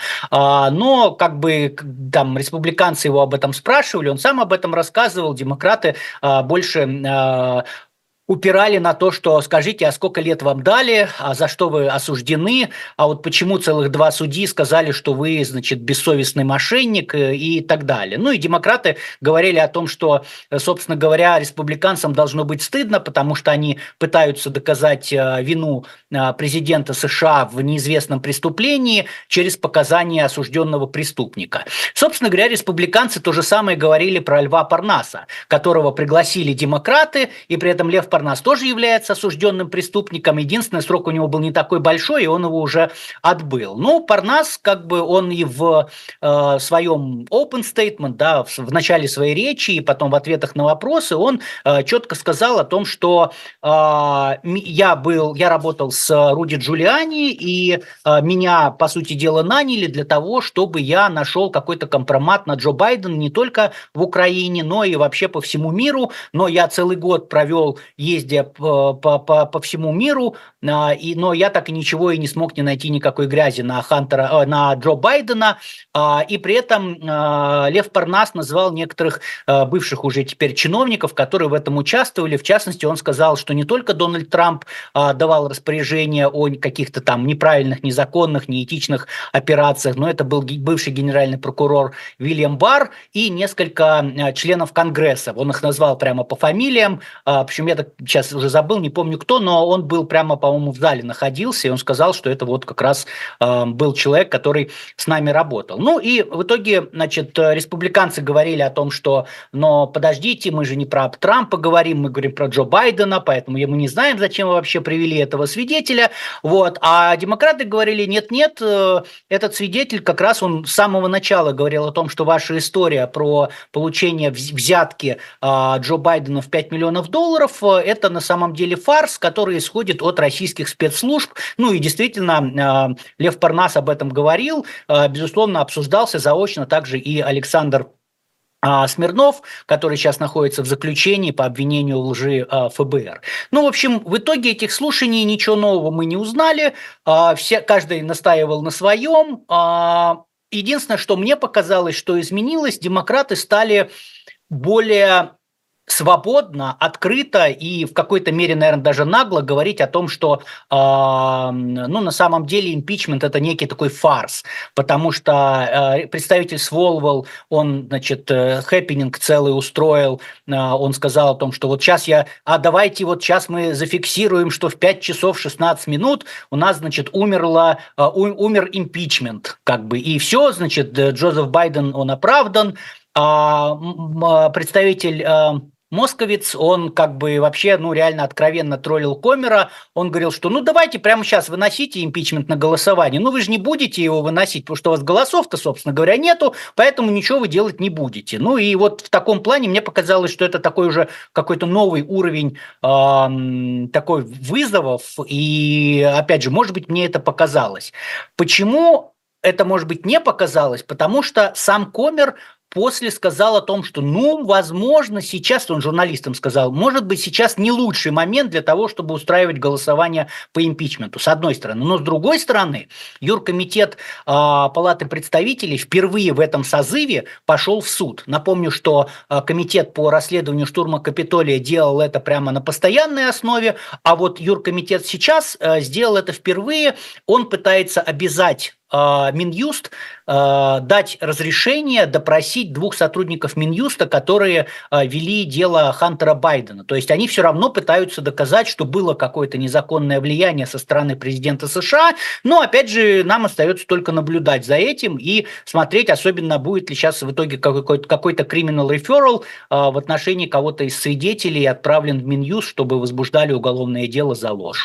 Но как бы там республиканцы его об этом спрашивали, он сам об этом рассказывал, демократы больше упирали на то, что скажите, а сколько лет вам дали, а за что вы осуждены, а вот почему целых два судьи сказали, что вы, значит, бессовестный мошенник и так далее. Ну и демократы говорили о том, что, собственно говоря, республиканцам должно быть стыдно, потому что они пытаются доказать вину президента США в неизвестном преступлении через показания осужденного преступника. Собственно говоря, республиканцы то же самое говорили про Льва Парнаса, которого пригласили демократы, и при этом Лев Парнас тоже является осужденным преступником. Единственный срок у него был не такой большой, и он его уже отбыл. Ну, Парнас, как бы он и в э, своем open statement, да, в, в начале своей речи, и потом в ответах на вопросы, он э, четко сказал о том, что э, я был, я работал с Руди Джулиани, и э, меня, по сути дела, наняли для того, чтобы я нашел какой-то компромат на Джо Байдена не только в Украине, но и вообще по всему миру. Но я целый год провел ездя по, по, по всему миру, а, и, но я так и ничего и не смог не найти никакой грязи на Хантера, на Джо Байдена, а, и при этом а, Лев Парнас назвал некоторых а, бывших уже теперь чиновников, которые в этом участвовали. В частности, он сказал, что не только Дональд Трамп а, давал распоряжение о каких-то там неправильных, незаконных, неэтичных операциях, но это был бывший генеральный прокурор Уильям Барр и несколько а, членов Конгресса. Он их назвал прямо по фамилиям, а, причем я сейчас уже забыл, не помню кто, но он был прямо, по-моему, в зале находился, и он сказал, что это вот как раз э, был человек, который с нами работал. Ну и в итоге, значит, республиканцы говорили о том, что, но подождите, мы же не про Трампа говорим, мы говорим про Джо Байдена, поэтому мы не знаем, зачем вы вообще привели этого свидетеля, вот, а демократы говорили, нет-нет, э, этот свидетель как раз он с самого начала говорил о том, что ваша история про получение взятки э, Джо Байдена в пять миллионов долларов, это на самом деле фарс, который исходит от российских спецслужб. Ну и действительно, Лев Парнас об этом говорил. Безусловно, обсуждался заочно также и Александр Смирнов, который сейчас находится в заключении по обвинению в лжи эф бэ эр. Ну, в общем, в итоге этих слушаний ничего нового мы не узнали. Все, каждый настаивал на своем. Единственное, что мне показалось, что изменилось, демократы стали более свободно, открыто и в какой-то мере, наверное, даже нагло говорить о том, что э, ну, на самом деле импичмент – это некий такой фарс, потому что э, представитель Сволвелл, он, значит, хэппининг целый устроил, э, он сказал о том, что вот сейчас я, а давайте вот сейчас мы зафиксируем, что в пять часов шестнадцать минут у нас, значит, умерла, э, умер импичмент, как бы, и все, значит, Джозеф Байден, он оправдан, а представитель э, Московиц, он как бы вообще, ну, реально откровенно троллил Комера. Он говорил, что ну давайте прямо сейчас выносите импичмент на голосование. Ну вы же не будете его выносить, потому что у вас голосов-то, собственно говоря, нету, поэтому ничего вы делать не будете. Ну и вот в таком плане мне показалось, что это такой уже какой-то новый уровень э, такой вызовов. И опять же, может быть, мне это показалось. Почему это, может быть, не показалось? Потому что сам Комер после сказал о том, что, ну, возможно, сейчас, он журналистам сказал, может быть, сейчас не лучший момент для того, чтобы устраивать голосование по импичменту, с одной стороны. Но с другой стороны, Юркомитет э, Палаты представителей впервые в этом созыве пошел в суд. Напомню, что э, комитет по расследованию штурма Капитолия делал это прямо на постоянной основе, а вот Юркомитет сейчас э, сделал это впервые. Он пытается обязать Минюст э, дать разрешение допросить двух сотрудников Минюста, которые э, вели дело Хантера Байдена. То есть они все равно пытаются доказать, что было какое-то незаконное влияние со стороны президента США, но опять же нам остается только наблюдать за этим и смотреть, особенно будет ли сейчас в итоге какой-то, какой-то criminal referral э, в отношении кого-то из свидетелей отправлен в Минюст, чтобы возбуждали уголовное дело за ложь.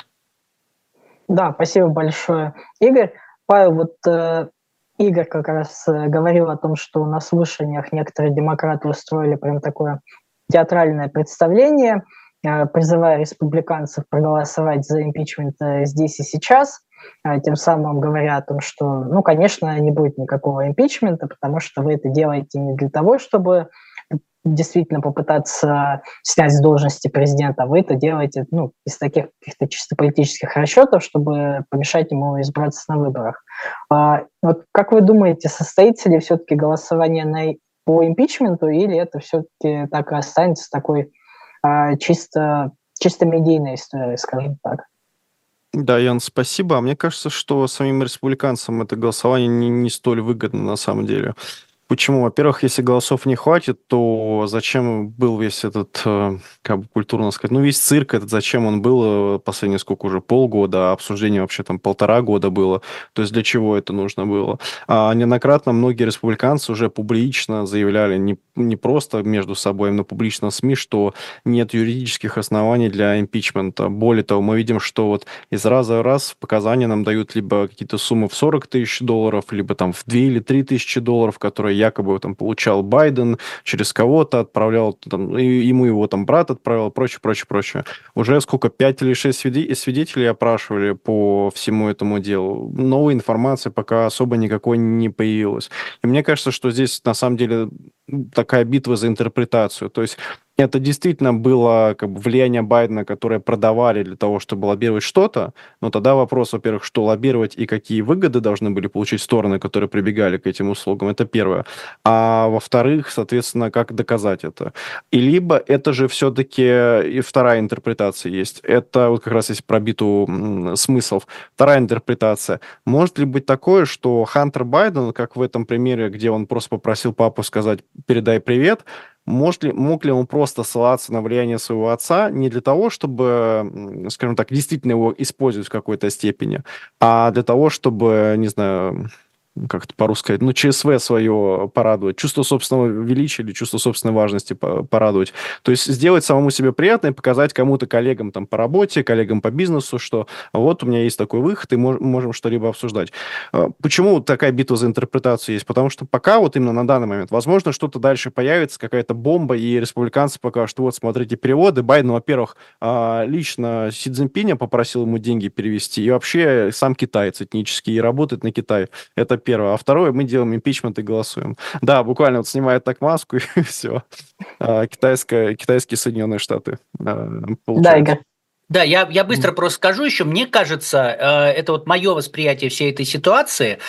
Да, спасибо большое, Игорь. Павел, вот э, Игорь как раз э, говорил о том, что на слушаниях некоторые демократы устроили прям такое театральное представление, э, призывая республиканцев проголосовать за импичмент э, здесь и сейчас, э, тем самым говоря о том, что, ну, конечно, не будет никакого импичмента, потому что вы это делаете не для того, чтобы действительно попытаться снять с должности президента, а вы это делаете ну, из таких каких-то чисто политических расчетов, чтобы помешать ему избраться на выборах. А, вот как вы думаете, состоится ли все-таки голосование на, по импичменту, или это все-таки так и останется такой а, чисто, чисто медийной историей, скажем так? Да, Ян, спасибо. А мне кажется, что самим республиканцам это голосование не, не столь выгодно на самом деле. Почему? Во-первых, если голосов не хватит, то зачем был весь этот, э, как бы культурно сказать, ну, весь цирк этот, зачем он был э, последние сколько уже, полгода, а обсуждение вообще там полтора года было, то есть для чего это нужно было? А неоднократно многие республиканцы уже публично заявляли, не, не просто между собой, но публично в СМИ, что нет юридических оснований для импичмента. Более того, мы видим, что вот из раза в раз показания нам дают либо какие-то суммы в сорок тысяч долларов, либо там в две или три тысячи долларов, которые якобы там получал Байден, через кого-то отправлял, там, и ему его там брат отправил, прочее, прочее, прочее. Уже сколько, пять или шесть свидетелей опрашивали по всему этому делу. Новой информации пока особо никакой не появилось. И мне кажется, что здесь на самом деле такая битва за интерпретацию. То есть это действительно было как бы влияние Байдена, которое продавали для того, чтобы лоббировать что-то, но тогда вопрос, во-первых, что лоббировать и какие выгоды должны были получить стороны, которые прибегали к этим услугам, это первое. А во-вторых, соответственно, как доказать это? И либо это же все-таки и вторая интерпретация есть. Это вот как раз есть про битву смыслов. Вторая интерпретация. Может ли быть такое, что Хантер Байден, как в этом примере, где он просто попросил папу сказать «передай привет», Может ли, мог ли он просто ссылаться на влияние своего отца не для того, чтобы, скажем так, действительно его использовать в какой-то степени, а для того, чтобы, не знаю, как это по-русски сказать, ну, ЧСВ свое порадовать, чувство собственного величия или чувство собственной важности порадовать. То есть сделать самому себе приятно и показать кому-то, коллегам там по работе, коллегам по бизнесу, что вот у меня есть такой выход, и мож- можем что-либо обсуждать. Почему такая битва за интерпретацию есть? Потому что пока вот именно на данный момент, возможно, что-то дальше появится, какая-то бомба, и республиканцы покажут, вот, смотрите, переводы. Байден, во-первых, лично Си Цзиньпиня попросил ему деньги перевести, и вообще сам китаец этнический, и работает на Китай. Это первое. А второе, мы делаем импичмент и голосуем. Да, буквально вот снимает так маску, и все. Китайская, китайские Соединенные Штаты. Да, Игорь. Да, я, я быстро просто скажу еще, мне кажется, это вот мое восприятие всей этой ситуации,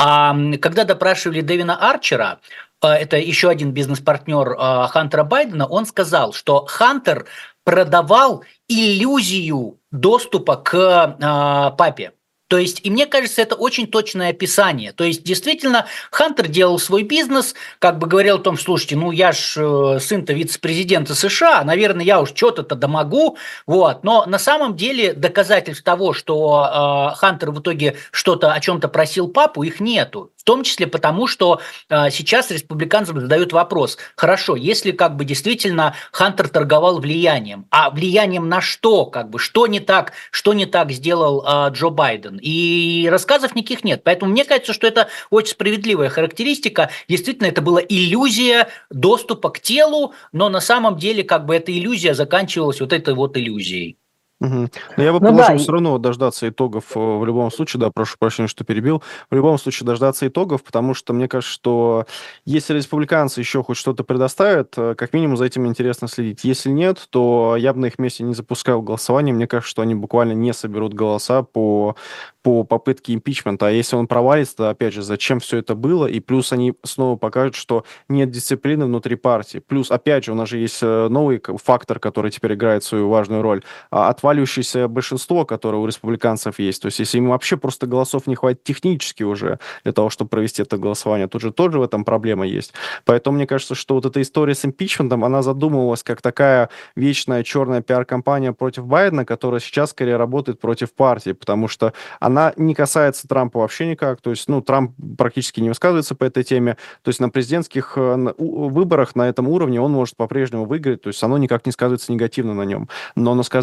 когда допрашивали Дэвина Арчера, это еще один бизнес-партнер Хантера Байдена, он сказал, что Хантер продавал иллюзию доступа к папе. То есть, и мне кажется, это очень точное описание. То есть, действительно, Хантер делал свой бизнес, как бы говорил о том, слушайте, ну я ж сын-то вице-президента США, наверное, я уж что-то-то да могу, вот. Но на самом деле доказательств того, что э, Хантер в итоге что-то о чем-то просил папу, их нету. В том числе потому, что э, сейчас республиканцам задают вопрос, хорошо, если как бы действительно Хантер торговал влиянием, а влиянием на что, как бы, что не так, что не так сделал э, Джо Байден? И рассказов никаких нет. Поэтому мне кажется, что это очень справедливая характеристика. Действительно, это была иллюзия доступа к телу, но на самом деле как бы эта иллюзия заканчивалась вот этой вот иллюзией. Угу. Но я бы Ну предложил да, все равно дождаться итогов э, в любом случае, да, прошу прощения, что перебил, в любом случае дождаться итогов, потому что мне кажется, что если республиканцы еще хоть что-то предоставят, э, как минимум за этим интересно следить. Если нет, то я бы на их месте не запускал голосование, мне кажется, что они буквально не соберут голоса по, по попытке импичмента, а если он провалится, то, опять же, зачем все это было, и плюс они снова покажут, что нет дисциплины внутри партии, плюс, опять же, у нас же есть э, новый фактор, который теперь играет свою важную роль, отваливающееся большинство, которое у республиканцев есть. То есть если им вообще просто голосов не хватит технически уже для того, чтобы провести это голосование, тут же тоже в этом проблема есть. Поэтому мне кажется, что вот эта история с импичментом, она задумывалась как такая вечная черная пиар-компания против Байдена, которая сейчас скорее работает против партии, потому что она не касается Трампа вообще никак. То есть, ну, Трамп практически не высказывается по этой теме. То есть на президентских выборах на этом уровне он может по-прежнему выиграть. То есть оно никак не сказывается негативно на нем. Но оно сказывается на республиканцах,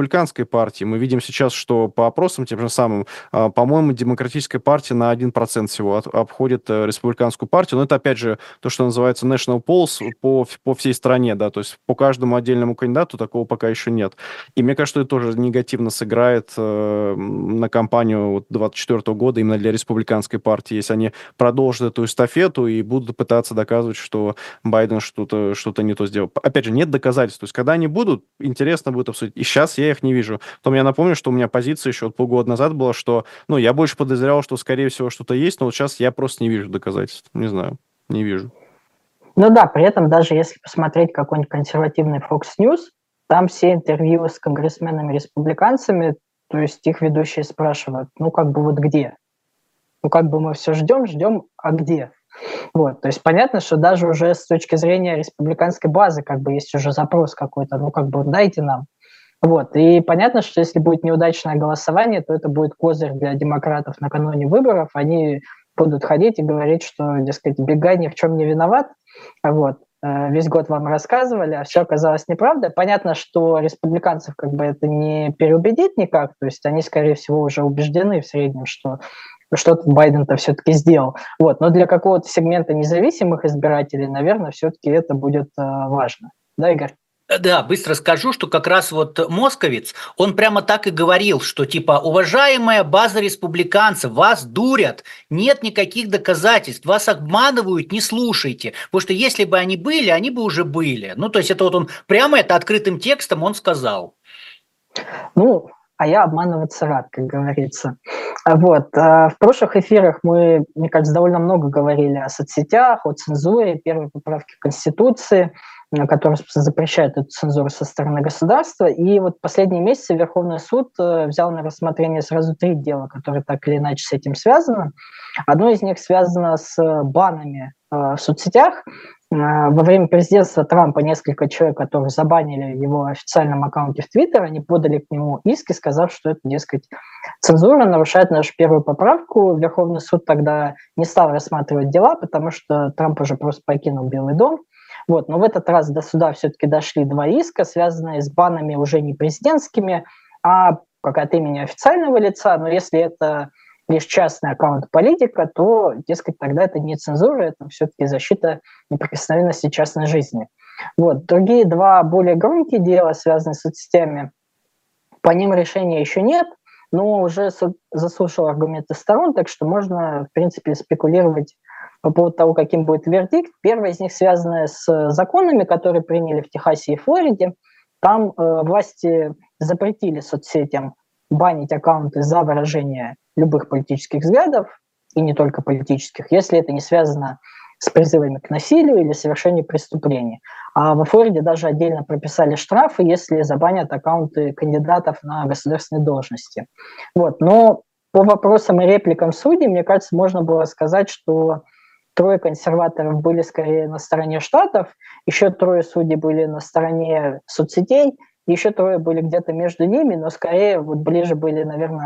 республиканской партии. Мы видим сейчас, что по опросам тем же самым, по-моему, демократическая партия на один процент всего от, обходит республиканскую партию. Но это, опять же, то, что называется National Polls по, по всей стране, да, то есть по каждому отдельному кандидату такого пока еще нет. И мне кажется, это тоже негативно сыграет э, на кампанию вот, двадцать четвёртого года именно для республиканской партии, если они продолжат эту эстафету и будут пытаться доказывать, что Байден что-то, что-то не то сделал. Опять же, нет доказательств. То есть, когда они будут, интересно будет обсудить. И сейчас я их не вижу. Потом я напомню, что у меня позиция еще вот полгода назад была, что, ну, я больше подозревал, что, скорее всего, что-то есть, но вот сейчас я просто не вижу доказательств. Не знаю, не вижу. Ну да, при этом даже если посмотреть какой-нибудь консервативный Fox News, там все интервью с конгрессменами-республиканцами, то есть их ведущие спрашивают, ну как бы вот где? Ну как бы мы все ждем, ждем, а где? Вот, то есть понятно, что даже уже с точки зрения республиканской базы как бы есть уже запрос какой-то, ну как бы дайте нам. Вот, и понятно, что если будет неудачное голосование, то это будет козырь для демократов накануне выборов, они будут ходить и говорить, что, дескать, Бега ни в чем не виноват, вот, весь год вам рассказывали, а все оказалось неправдой. Понятно, что республиканцев как бы это не переубедит никак, то есть они, скорее всего, уже убеждены в среднем, что что-то Байден-то все-таки сделал. Вот, но для какого-то сегмента независимых избирателей, наверное, все-таки это будет э, важно. Да, Игорь? Да, быстро скажу, что как раз вот Московиц, он прямо так и говорил, что типа, уважаемая база республиканцев, вас дурят, нет никаких доказательств, вас обманывают, не слушайте. Потому что если бы они были, они бы уже были. Ну, то есть это вот он прямо это открытым текстом он сказал. Ну, а я обманываться рад, как говорится. Вот. В прошлых эфирах мы, мне кажется, довольно много говорили о соцсетях, о цензуре, первой поправке Конституции, которая запрещает эту цензуру со стороны государства. И вот последние месяцы Верховный суд взял на рассмотрение сразу три дела, которые так или иначе с этим связаны. Одно из них связано с банами в соцсетях. Во время президентства Трампа несколько человек, которые забанили его официальном аккаунте в Твиттер, они подали к нему иски, сказав, что это, дескать, цензура нарушает нашу первую поправку. Верховный суд тогда не стал рассматривать дела, потому что Трамп уже просто покинул Белый дом. Вот. Но в этот раз до суда все-таки дошли два иска, связанные с банами уже не президентскими, а как от имени официального лица. Но если это лишь частный аккаунт политика, то, дескать, тогда это не цензура, это все-таки защита неприкосновенности частной жизни. Вот. Другие два более громкие дела, связанные с соцсетями, по ним решения еще нет, но уже суд заслушал аргументы сторон, так что можно, в принципе, спекулировать по поводу того, каким будет вердикт. Первое из них связано с законами, которые приняли в Техасе и Флориде. Там э, власти запретили соцсетям банить аккаунты за выражение любых политических взглядов, и не только политических, если это не связано с призывами к насилию или совершению преступлений. А во Флориде даже отдельно прописали штрафы, если забанят аккаунты кандидатов на государственные должности. Вот. Но по вопросам и репликам судей, мне кажется, можно было сказать, что трое консерваторов были скорее на стороне штатов, еще трое судей были на стороне соцсетей, еще трое были где-то между ними, но скорее вот ближе были, наверное,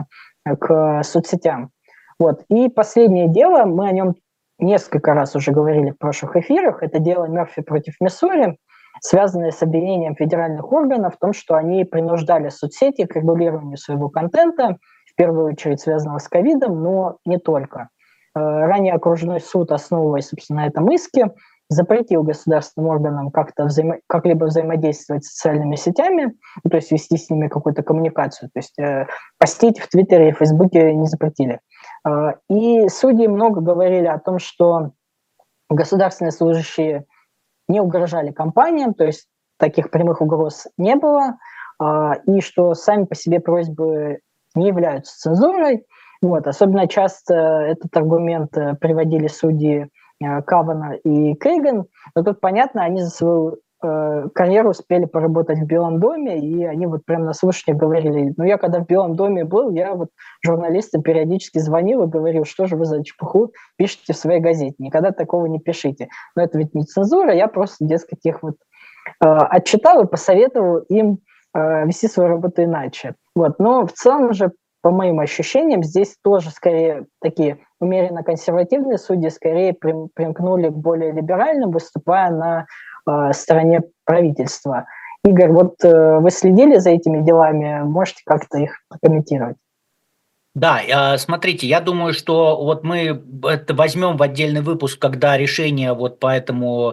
к соцсетям. Вот. И последнее дело, мы о нем несколько раз уже говорили в прошлых эфирах, это дело Мерфи против Миссури, связанное с обвинением федеральных органов в том, что они принуждали соцсети к регулированию своего контента, в первую очередь связанного с ковидом, но не только. Ранее окружной суд, основываясь, собственно, на этом иске, запретил государственным органам как-то взаимо... как-либо взаимодействовать с социальными сетями, ну, то есть вести с ними какую-то коммуникацию. То есть э, постить в Твиттере и Фейсбуке не запретили. Э, и судьи много говорили о том, что государственные служащие не угрожали компаниям, то есть таких прямых угроз не было, э, и что сами по себе просьбы не являются цензурой. Вот. Особенно часто этот аргумент приводили судьи Кавана и Кейган, но тут понятно, они за свою э, карьеру успели поработать в Белом доме, и они вот прямо на слушании говорили, ну я когда в Белом доме был, я вот журналистам периодически звонил и говорил, что же вы за чепуху пишете в своей газете, никогда такого не пишите. Но это ведь не цензура, я просто, дескать, их вот э, отчитал и посоветовал им э, вести свою работу иначе. Вот. Но в целом же, по моим ощущениям, здесь тоже скорее такие умеренно консервативные судьи скорее примкнули к более либеральным, выступая на э, стороне правительства. Игорь, вот э, вы следили за этими делами, можете как-то их прокомментировать? Да, смотрите, я думаю, что вот мы это возьмем в отдельный выпуск, когда решение вот по этому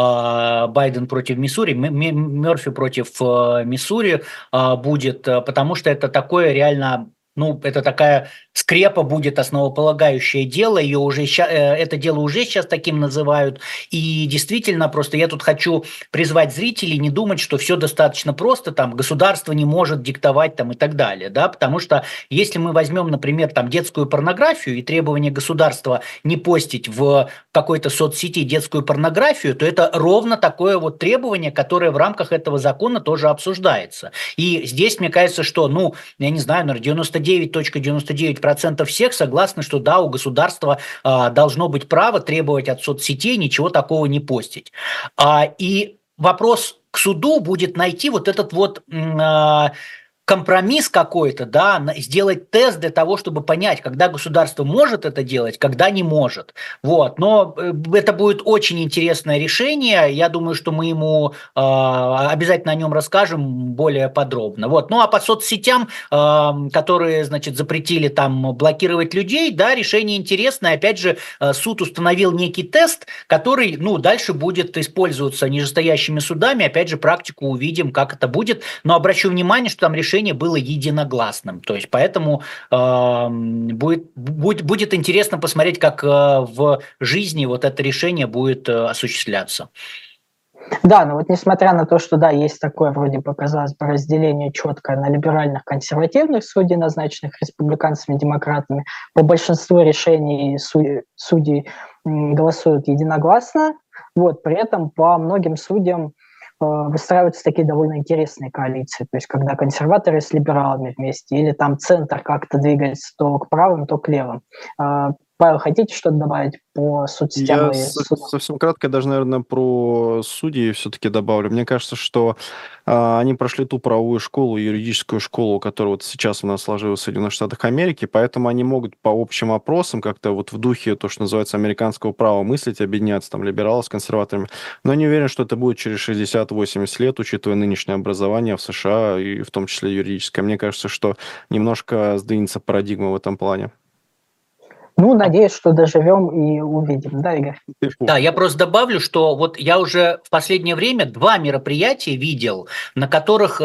э, Байден против Миссури, Мерфи против э, Миссури э, будет, потому что это такое реально, ну, это такая скрепа будет основополагающее дело, ее уже, это дело уже сейчас таким называют, и действительно, просто я тут хочу призвать зрителей не думать, что все достаточно просто, там, государство не может диктовать там и так далее, да, потому что если мы возьмем, например, там детскую порнографию и требование государства не постить в какой-то соцсети детскую порнографию, то это ровно такое вот требование, которое в рамках этого закона тоже обсуждается. И здесь, мне кажется, что, ну, я не знаю, наверное, девяносто девять целых девяносто девять сотых процента всех согласны, что да, у государства а, должно быть право требовать от соцсетей ничего такого не постить. А, и вопрос к суду будет найти вот этот вот а, компромисс какой-то, да, сделать тест для того, чтобы понять, когда государство может это делать, когда не может. Вот. Но это будет очень интересное решение. Я думаю, что мы ему э, обязательно о нем расскажем более подробно. Вот. Ну а по соцсетям, э, которые, значит, запретили там блокировать людей, да, решение интересное. Опять же, суд установил некий тест, который, ну, дальше будет использоваться нижестоящими судами. Опять же, практику увидим, как это будет. Но обращу внимание, что там решение было единогласным. То есть поэтому э, будет, будет, будет интересно посмотреть, как э, в жизни вот это решение будет э, осуществляться. Да, но вот несмотря на то, что да, есть такое вроде бы, казалось бы, разделение четкое на либеральных, консервативных судей, назначенных республиканцами и демократами, по большинству решений судей голосуют единогласно. Вот, при этом по многим судьям выстраиваются такие довольно интересные коалиции, то есть когда консерваторы с либералами вместе, или там центр как-то двигается то к правым, то к левым. Павел, хотите что-то добавить по соцсетям? Я со- совсем кратко даже, наверное, про судей все-таки добавлю. Мне кажется, что а, они прошли ту правовую школу, юридическую школу, которая вот сейчас у нас сложилась в Соединенных Штатах Америки, поэтому они могут по общим опросам как-то вот в духе, то, что называется, американского права мыслить, объединяться, там, либералы с консерваторами. Но не уверен, что это будет через шестьдесят-восемьдесят лет, учитывая нынешнее образование в США, и в том числе юридическое. Мне кажется, что немножко сдвинется парадигма в этом плане. Ну, надеюсь, что доживем и увидим, да, Игорь? Да, я просто добавлю, что вот я уже в последнее время два мероприятия видел, на которых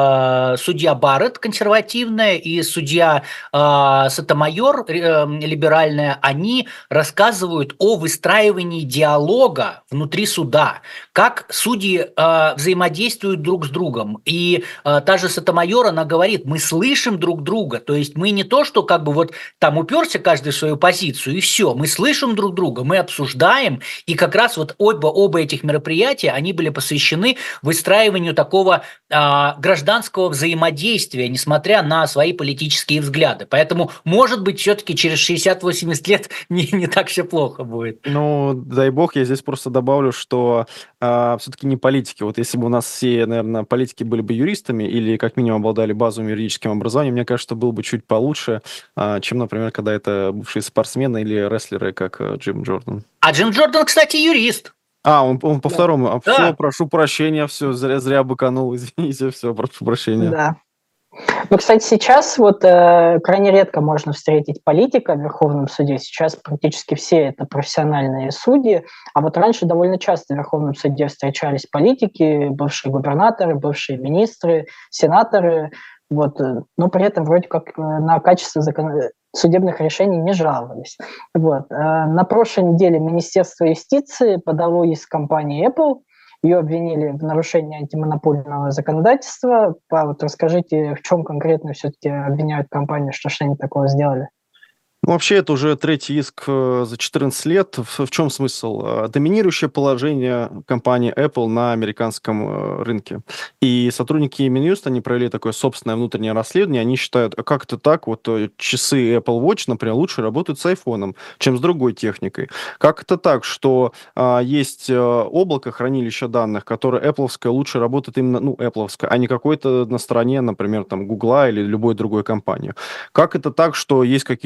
э, судья Барретт, консервативная, и судья э, Сотомайор, э, либеральная, они рассказывают о выстраивании диалога внутри суда, как судьи э, взаимодействуют друг с другом. И э, та же Сотомайор, она говорит, мы слышим друг друга, то есть мы не то, что как бы вот там уперся каждый в свою позицию, и все, мы слышим друг друга, мы обсуждаем, и как раз вот оба, оба этих мероприятия, они были посвящены выстраиванию такого а, гражданского взаимодействия, несмотря на свои политические взгляды. Поэтому, может быть, все-таки через шестьдесят-восемьдесят лет не, не так все плохо будет. Ну, дай бог, я здесь просто добавлю, что а, все-таки не политики. Вот если бы у нас все, наверное, политики были бы юристами или как минимум обладали базовым юридическим образованием, мне кажется, было бы чуть получше, а, чем, например, когда это бывшие спортсмены или рестлеры, как а, Джим Джордан. А Джим Джордан, кстати, юрист. А, он, он по да. второму. А, да. Все, прошу прощения, все, зря, зря быканул, извините, все, прошу прощения. Да. Ну, кстати, сейчас вот э, крайне редко можно встретить политика в Верховном суде. Сейчас практически все это профессиональные судьи. А вот раньше довольно часто в Верховном суде встречались политики, бывшие губернаторы, бывшие министры, сенаторы. Вот, но при этом вроде как на качество закон... судебных решений не жаловались. Вот. На прошлой неделе Министерство юстиции подало иск компании Apple. Ее обвинили в нарушении антимонопольного законодательства. Вот расскажите, в чем конкретно все-таки обвиняют компанию, что что они такого сделали? Ну, вообще, это уже третий иск за четырнадцать лет. В, в чем смысл? Доминирующее положение компании Apple на американском рынке. И сотрудники Минюста, они провели такое собственное внутреннее расследование. Они считают, а как это так? Вот часы Apple Watch, например, лучше работают с айфоном, чем с другой техникой. Как это так, что а, есть облако хранилища данных, которое Apple'овское лучше работает именно, ну, Apple'овское, а не какой-то на стороне, например, там, Гугла или любой другой компании? Как это так, что есть какие-то супер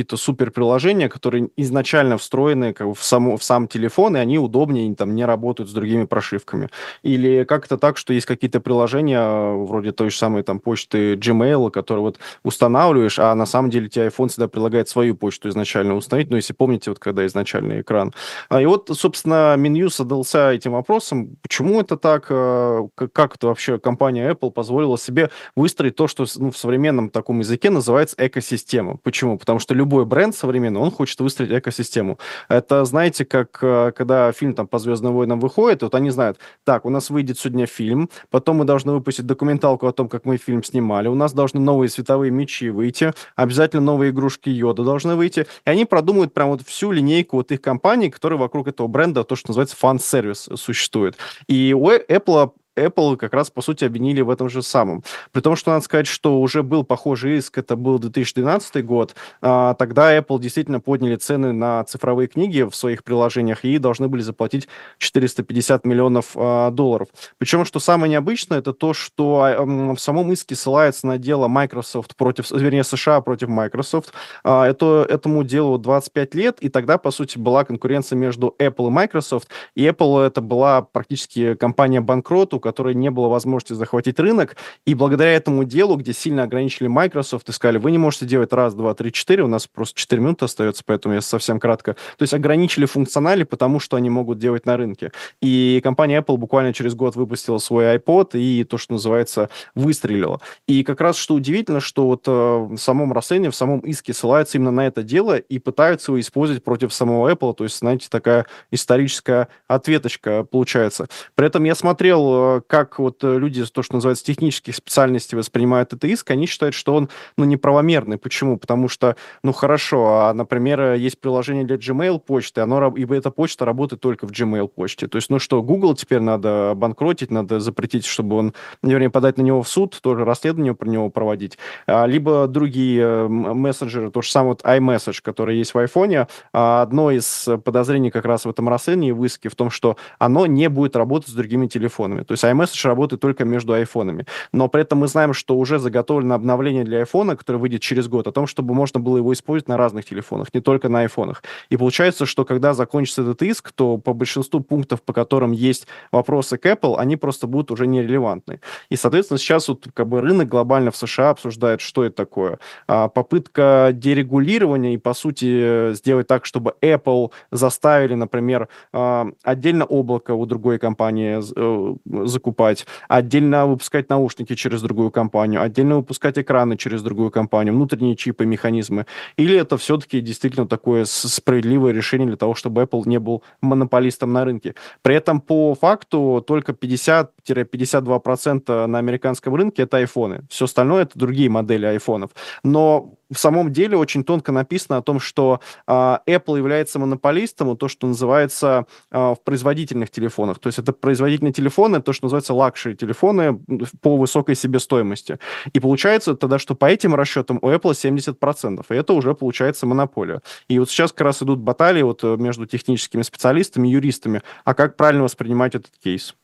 суперприложения, которые изначально встроены как бы в, само, в сам телефон, и они удобнее, они там не работают с другими прошивками. Или как-то так, что есть какие-то приложения, вроде той же самой там почты Gmail, которые вот устанавливаешь, а на самом деле тебе iPhone всегда предлагает свою почту изначально установить, ну, если помните, вот когда изначальный экран. А, и вот, собственно, Минюст задался этим вопросом, почему это так, а, как, как это вообще компания Apple позволила себе выстроить то, что ну, в современном таком языке называется экосистема. Почему? Потому что любой бренд современный, он хочет выстроить экосистему. Это, знаете, как а, когда фильм там по «Звездным войнам» выходит, вот они знают, так, у нас выйдет сегодня фильм, потом мы должны выпустить документалку о том, как мы фильм снимали, у нас должны новые световые мечи выйти, обязательно новые игрушки Йода должны выйти, и они продумают прям вот всю линейку вот их компаний, которые вокруг этого бренда, то, что называется фан-сервис, существует. И у Apple Apple как раз, по сути, обвинили в этом же самом. При том, что надо сказать, что уже был похожий иск, это был две тысячи двенадцатый год, а, тогда Apple действительно подняли цены на цифровые книги в своих приложениях и должны были заплатить четыреста пятьдесят миллионов а, долларов. Причем, что самое необычное, это то, что а, в самом иске ссылается на дело Microsoft против, вернее, США против Microsoft. А, это, этому делу двадцать пять лет, и тогда, по сути, была конкуренция между Apple и Microsoft, и Apple это была практически компания-банкрот, у которой не было возможности захватить рынок, и благодаря этому делу, где сильно ограничили Microsoft и сказали, вы не можете делать раз, два, три, четыре, у нас просто четыре минуты остается, поэтому я совсем кратко. То есть ограничили функционали, потому что они могут делать на рынке. И компания Apple буквально через год выпустила свой iPod и то, что называется, выстрелила. И как раз что удивительно, что вот э, в самом расследовании, в самом иске ссылаются именно на это дело и пытаются его использовать против самого Apple, то есть, знаете, такая историческая ответочка получается. При этом я смотрел, как вот люди, то, что называется, технических специальностей воспринимают этот иск, они считают, что он, ну, неправомерный. Почему? Потому что, ну, хорошо, а, например, есть приложение для Gmail почты, оно, и эта почта работает только в Gmail почте. То есть, ну что, Google теперь надо обанкротить, надо запретить, чтобы он, вернее, подать на него в суд, тоже расследование про него проводить. А, либо другие мессенджеры, то же самое вот iMessage, который есть в айфоне, а, одно из подозрений как раз в этом расследовании, в иске, в том, что оно не будет работать с другими телефонами. То есть iMessage работает только между айфонами. Но при этом мы знаем, что уже заготовлено обновление для айфона, которое выйдет через год, о том, чтобы можно было его использовать на разных телефонах, не только на айфонах. И получается, что когда закончится этот иск, то по большинству пунктов, по которым есть вопросы к Apple, они просто будут уже нерелевантны. И, соответственно, сейчас вот как бы рынок глобально в США обсуждает, что это такое. А, попытка дерегулирования и, по сути, сделать так, чтобы Apple заставили, например, а, отдельно облако у другой компании закупать, отдельно выпускать наушники через другую компанию, отдельно выпускать экраны через другую компанию, внутренние чипы, механизмы. Или это все-таки действительно такое справедливое решение для того, чтобы Apple не был монополистом на рынке. При этом по факту только пятьдесят-пятьдесят два процента на американском рынке это айфоны. Все остальное это другие модели айфонов. Но в самом деле очень тонко написано о том, что а, Apple является монополистом, то, что называется а, в производительных телефонах. То есть это производительные телефоны, то, что называется лакшери телефоны по высокой себестоимости. И получается тогда, что по этим расчетам у Apple семьдесят процентов, и это уже получается монополия. И вот сейчас как раз идут баталии вот между техническими специалистами и юристами. А как правильно воспринимать этот кейс?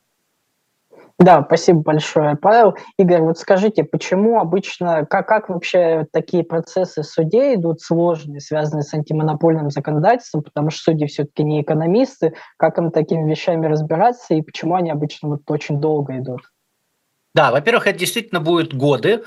Да, спасибо большое, Павел. Игорь, вот скажите, почему обычно, как, как вообще такие процессы судей идут сложные, связанные с антимонопольным законодательством, потому что судьи все-таки не экономисты, как им такими вещами разбираться и почему они обычно вот очень долго идут? Да, во-первых, это действительно будут годы,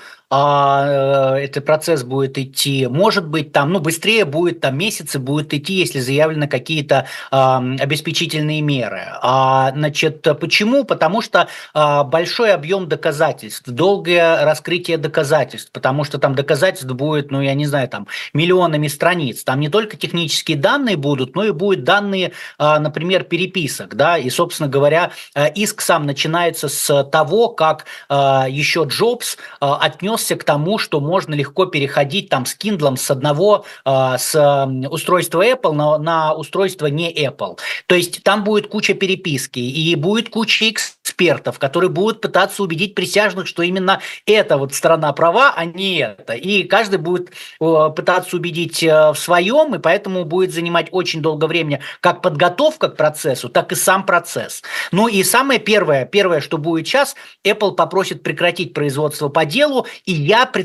а, э, этот процесс будет идти, может быть, там, ну, быстрее будет, там, месяцы будет идти, если заявлены какие-то а, обеспечительные меры. А, значит, почему? Потому что а, большой объем доказательств, долгое раскрытие доказательств, потому что там доказательств будет, ну, я не знаю, там, миллионами страниц. Там не только технические данные будут, но и будут данные, а, например, переписок, да, и, собственно говоря, иск сам начинается с того, как еще Джобс отнесся к тому, что можно легко переходить там с Kindle с одного с устройства Apple на, на устройство не Apple. То есть там будет куча переписки и будет куча экспертов, которые будут пытаться убедить присяжных, что именно эта вот сторона права, а не это. И каждый будет пытаться убедить в своем, и поэтому будет занимать очень долго времени как подготовка к процессу, так и сам процесс. Ну и самое первое, первое, что будет сейчас, Apple попросит прекратить производство по делу, и я пред,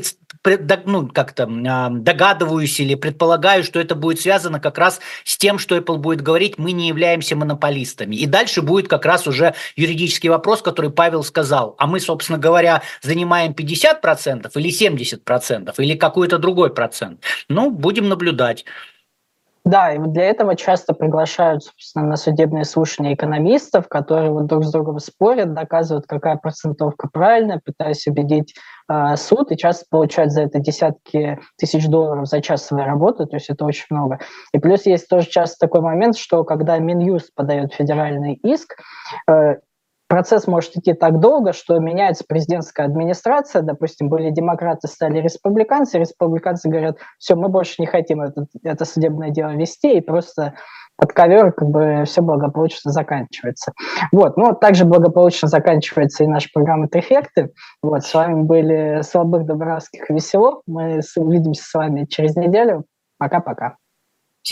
ну, как-то догадываюсь или предполагаю, что это будет связано как раз с тем, что Apple будет говорить, мы не являемся монополистами. И дальше будет как раз уже юридический вопрос, который Павел сказал. А мы, собственно говоря, занимаем пятьдесят процентов или семьдесят процентов или какой-то другой процент. Ну, будем наблюдать. Да, и вот для этого часто приглашают, собственно, на судебные слушания экономистов, которые вот друг с другом спорят, доказывают, какая процентовка правильная, пытаясь убедить э, суд, и часто получают за это десятки тысяч долларов за час своей работы, то есть это очень много. И плюс есть тоже часто такой момент, что когда Минюст подает федеральный иск, э, процесс может идти так долго, что меняется президентская администрация, допустим, были демократы, стали республиканцы, республиканцы говорят, все, мы больше не хотим это, это судебное дело вести, и просто под ковер как бы все благополучно заканчивается. Вот, ну, также благополучно заканчивается и наша программа «Трефекты». Вот, с вами были Слабых, Добровских и Веселов. Мы увидимся с вами через неделю. Пока-пока.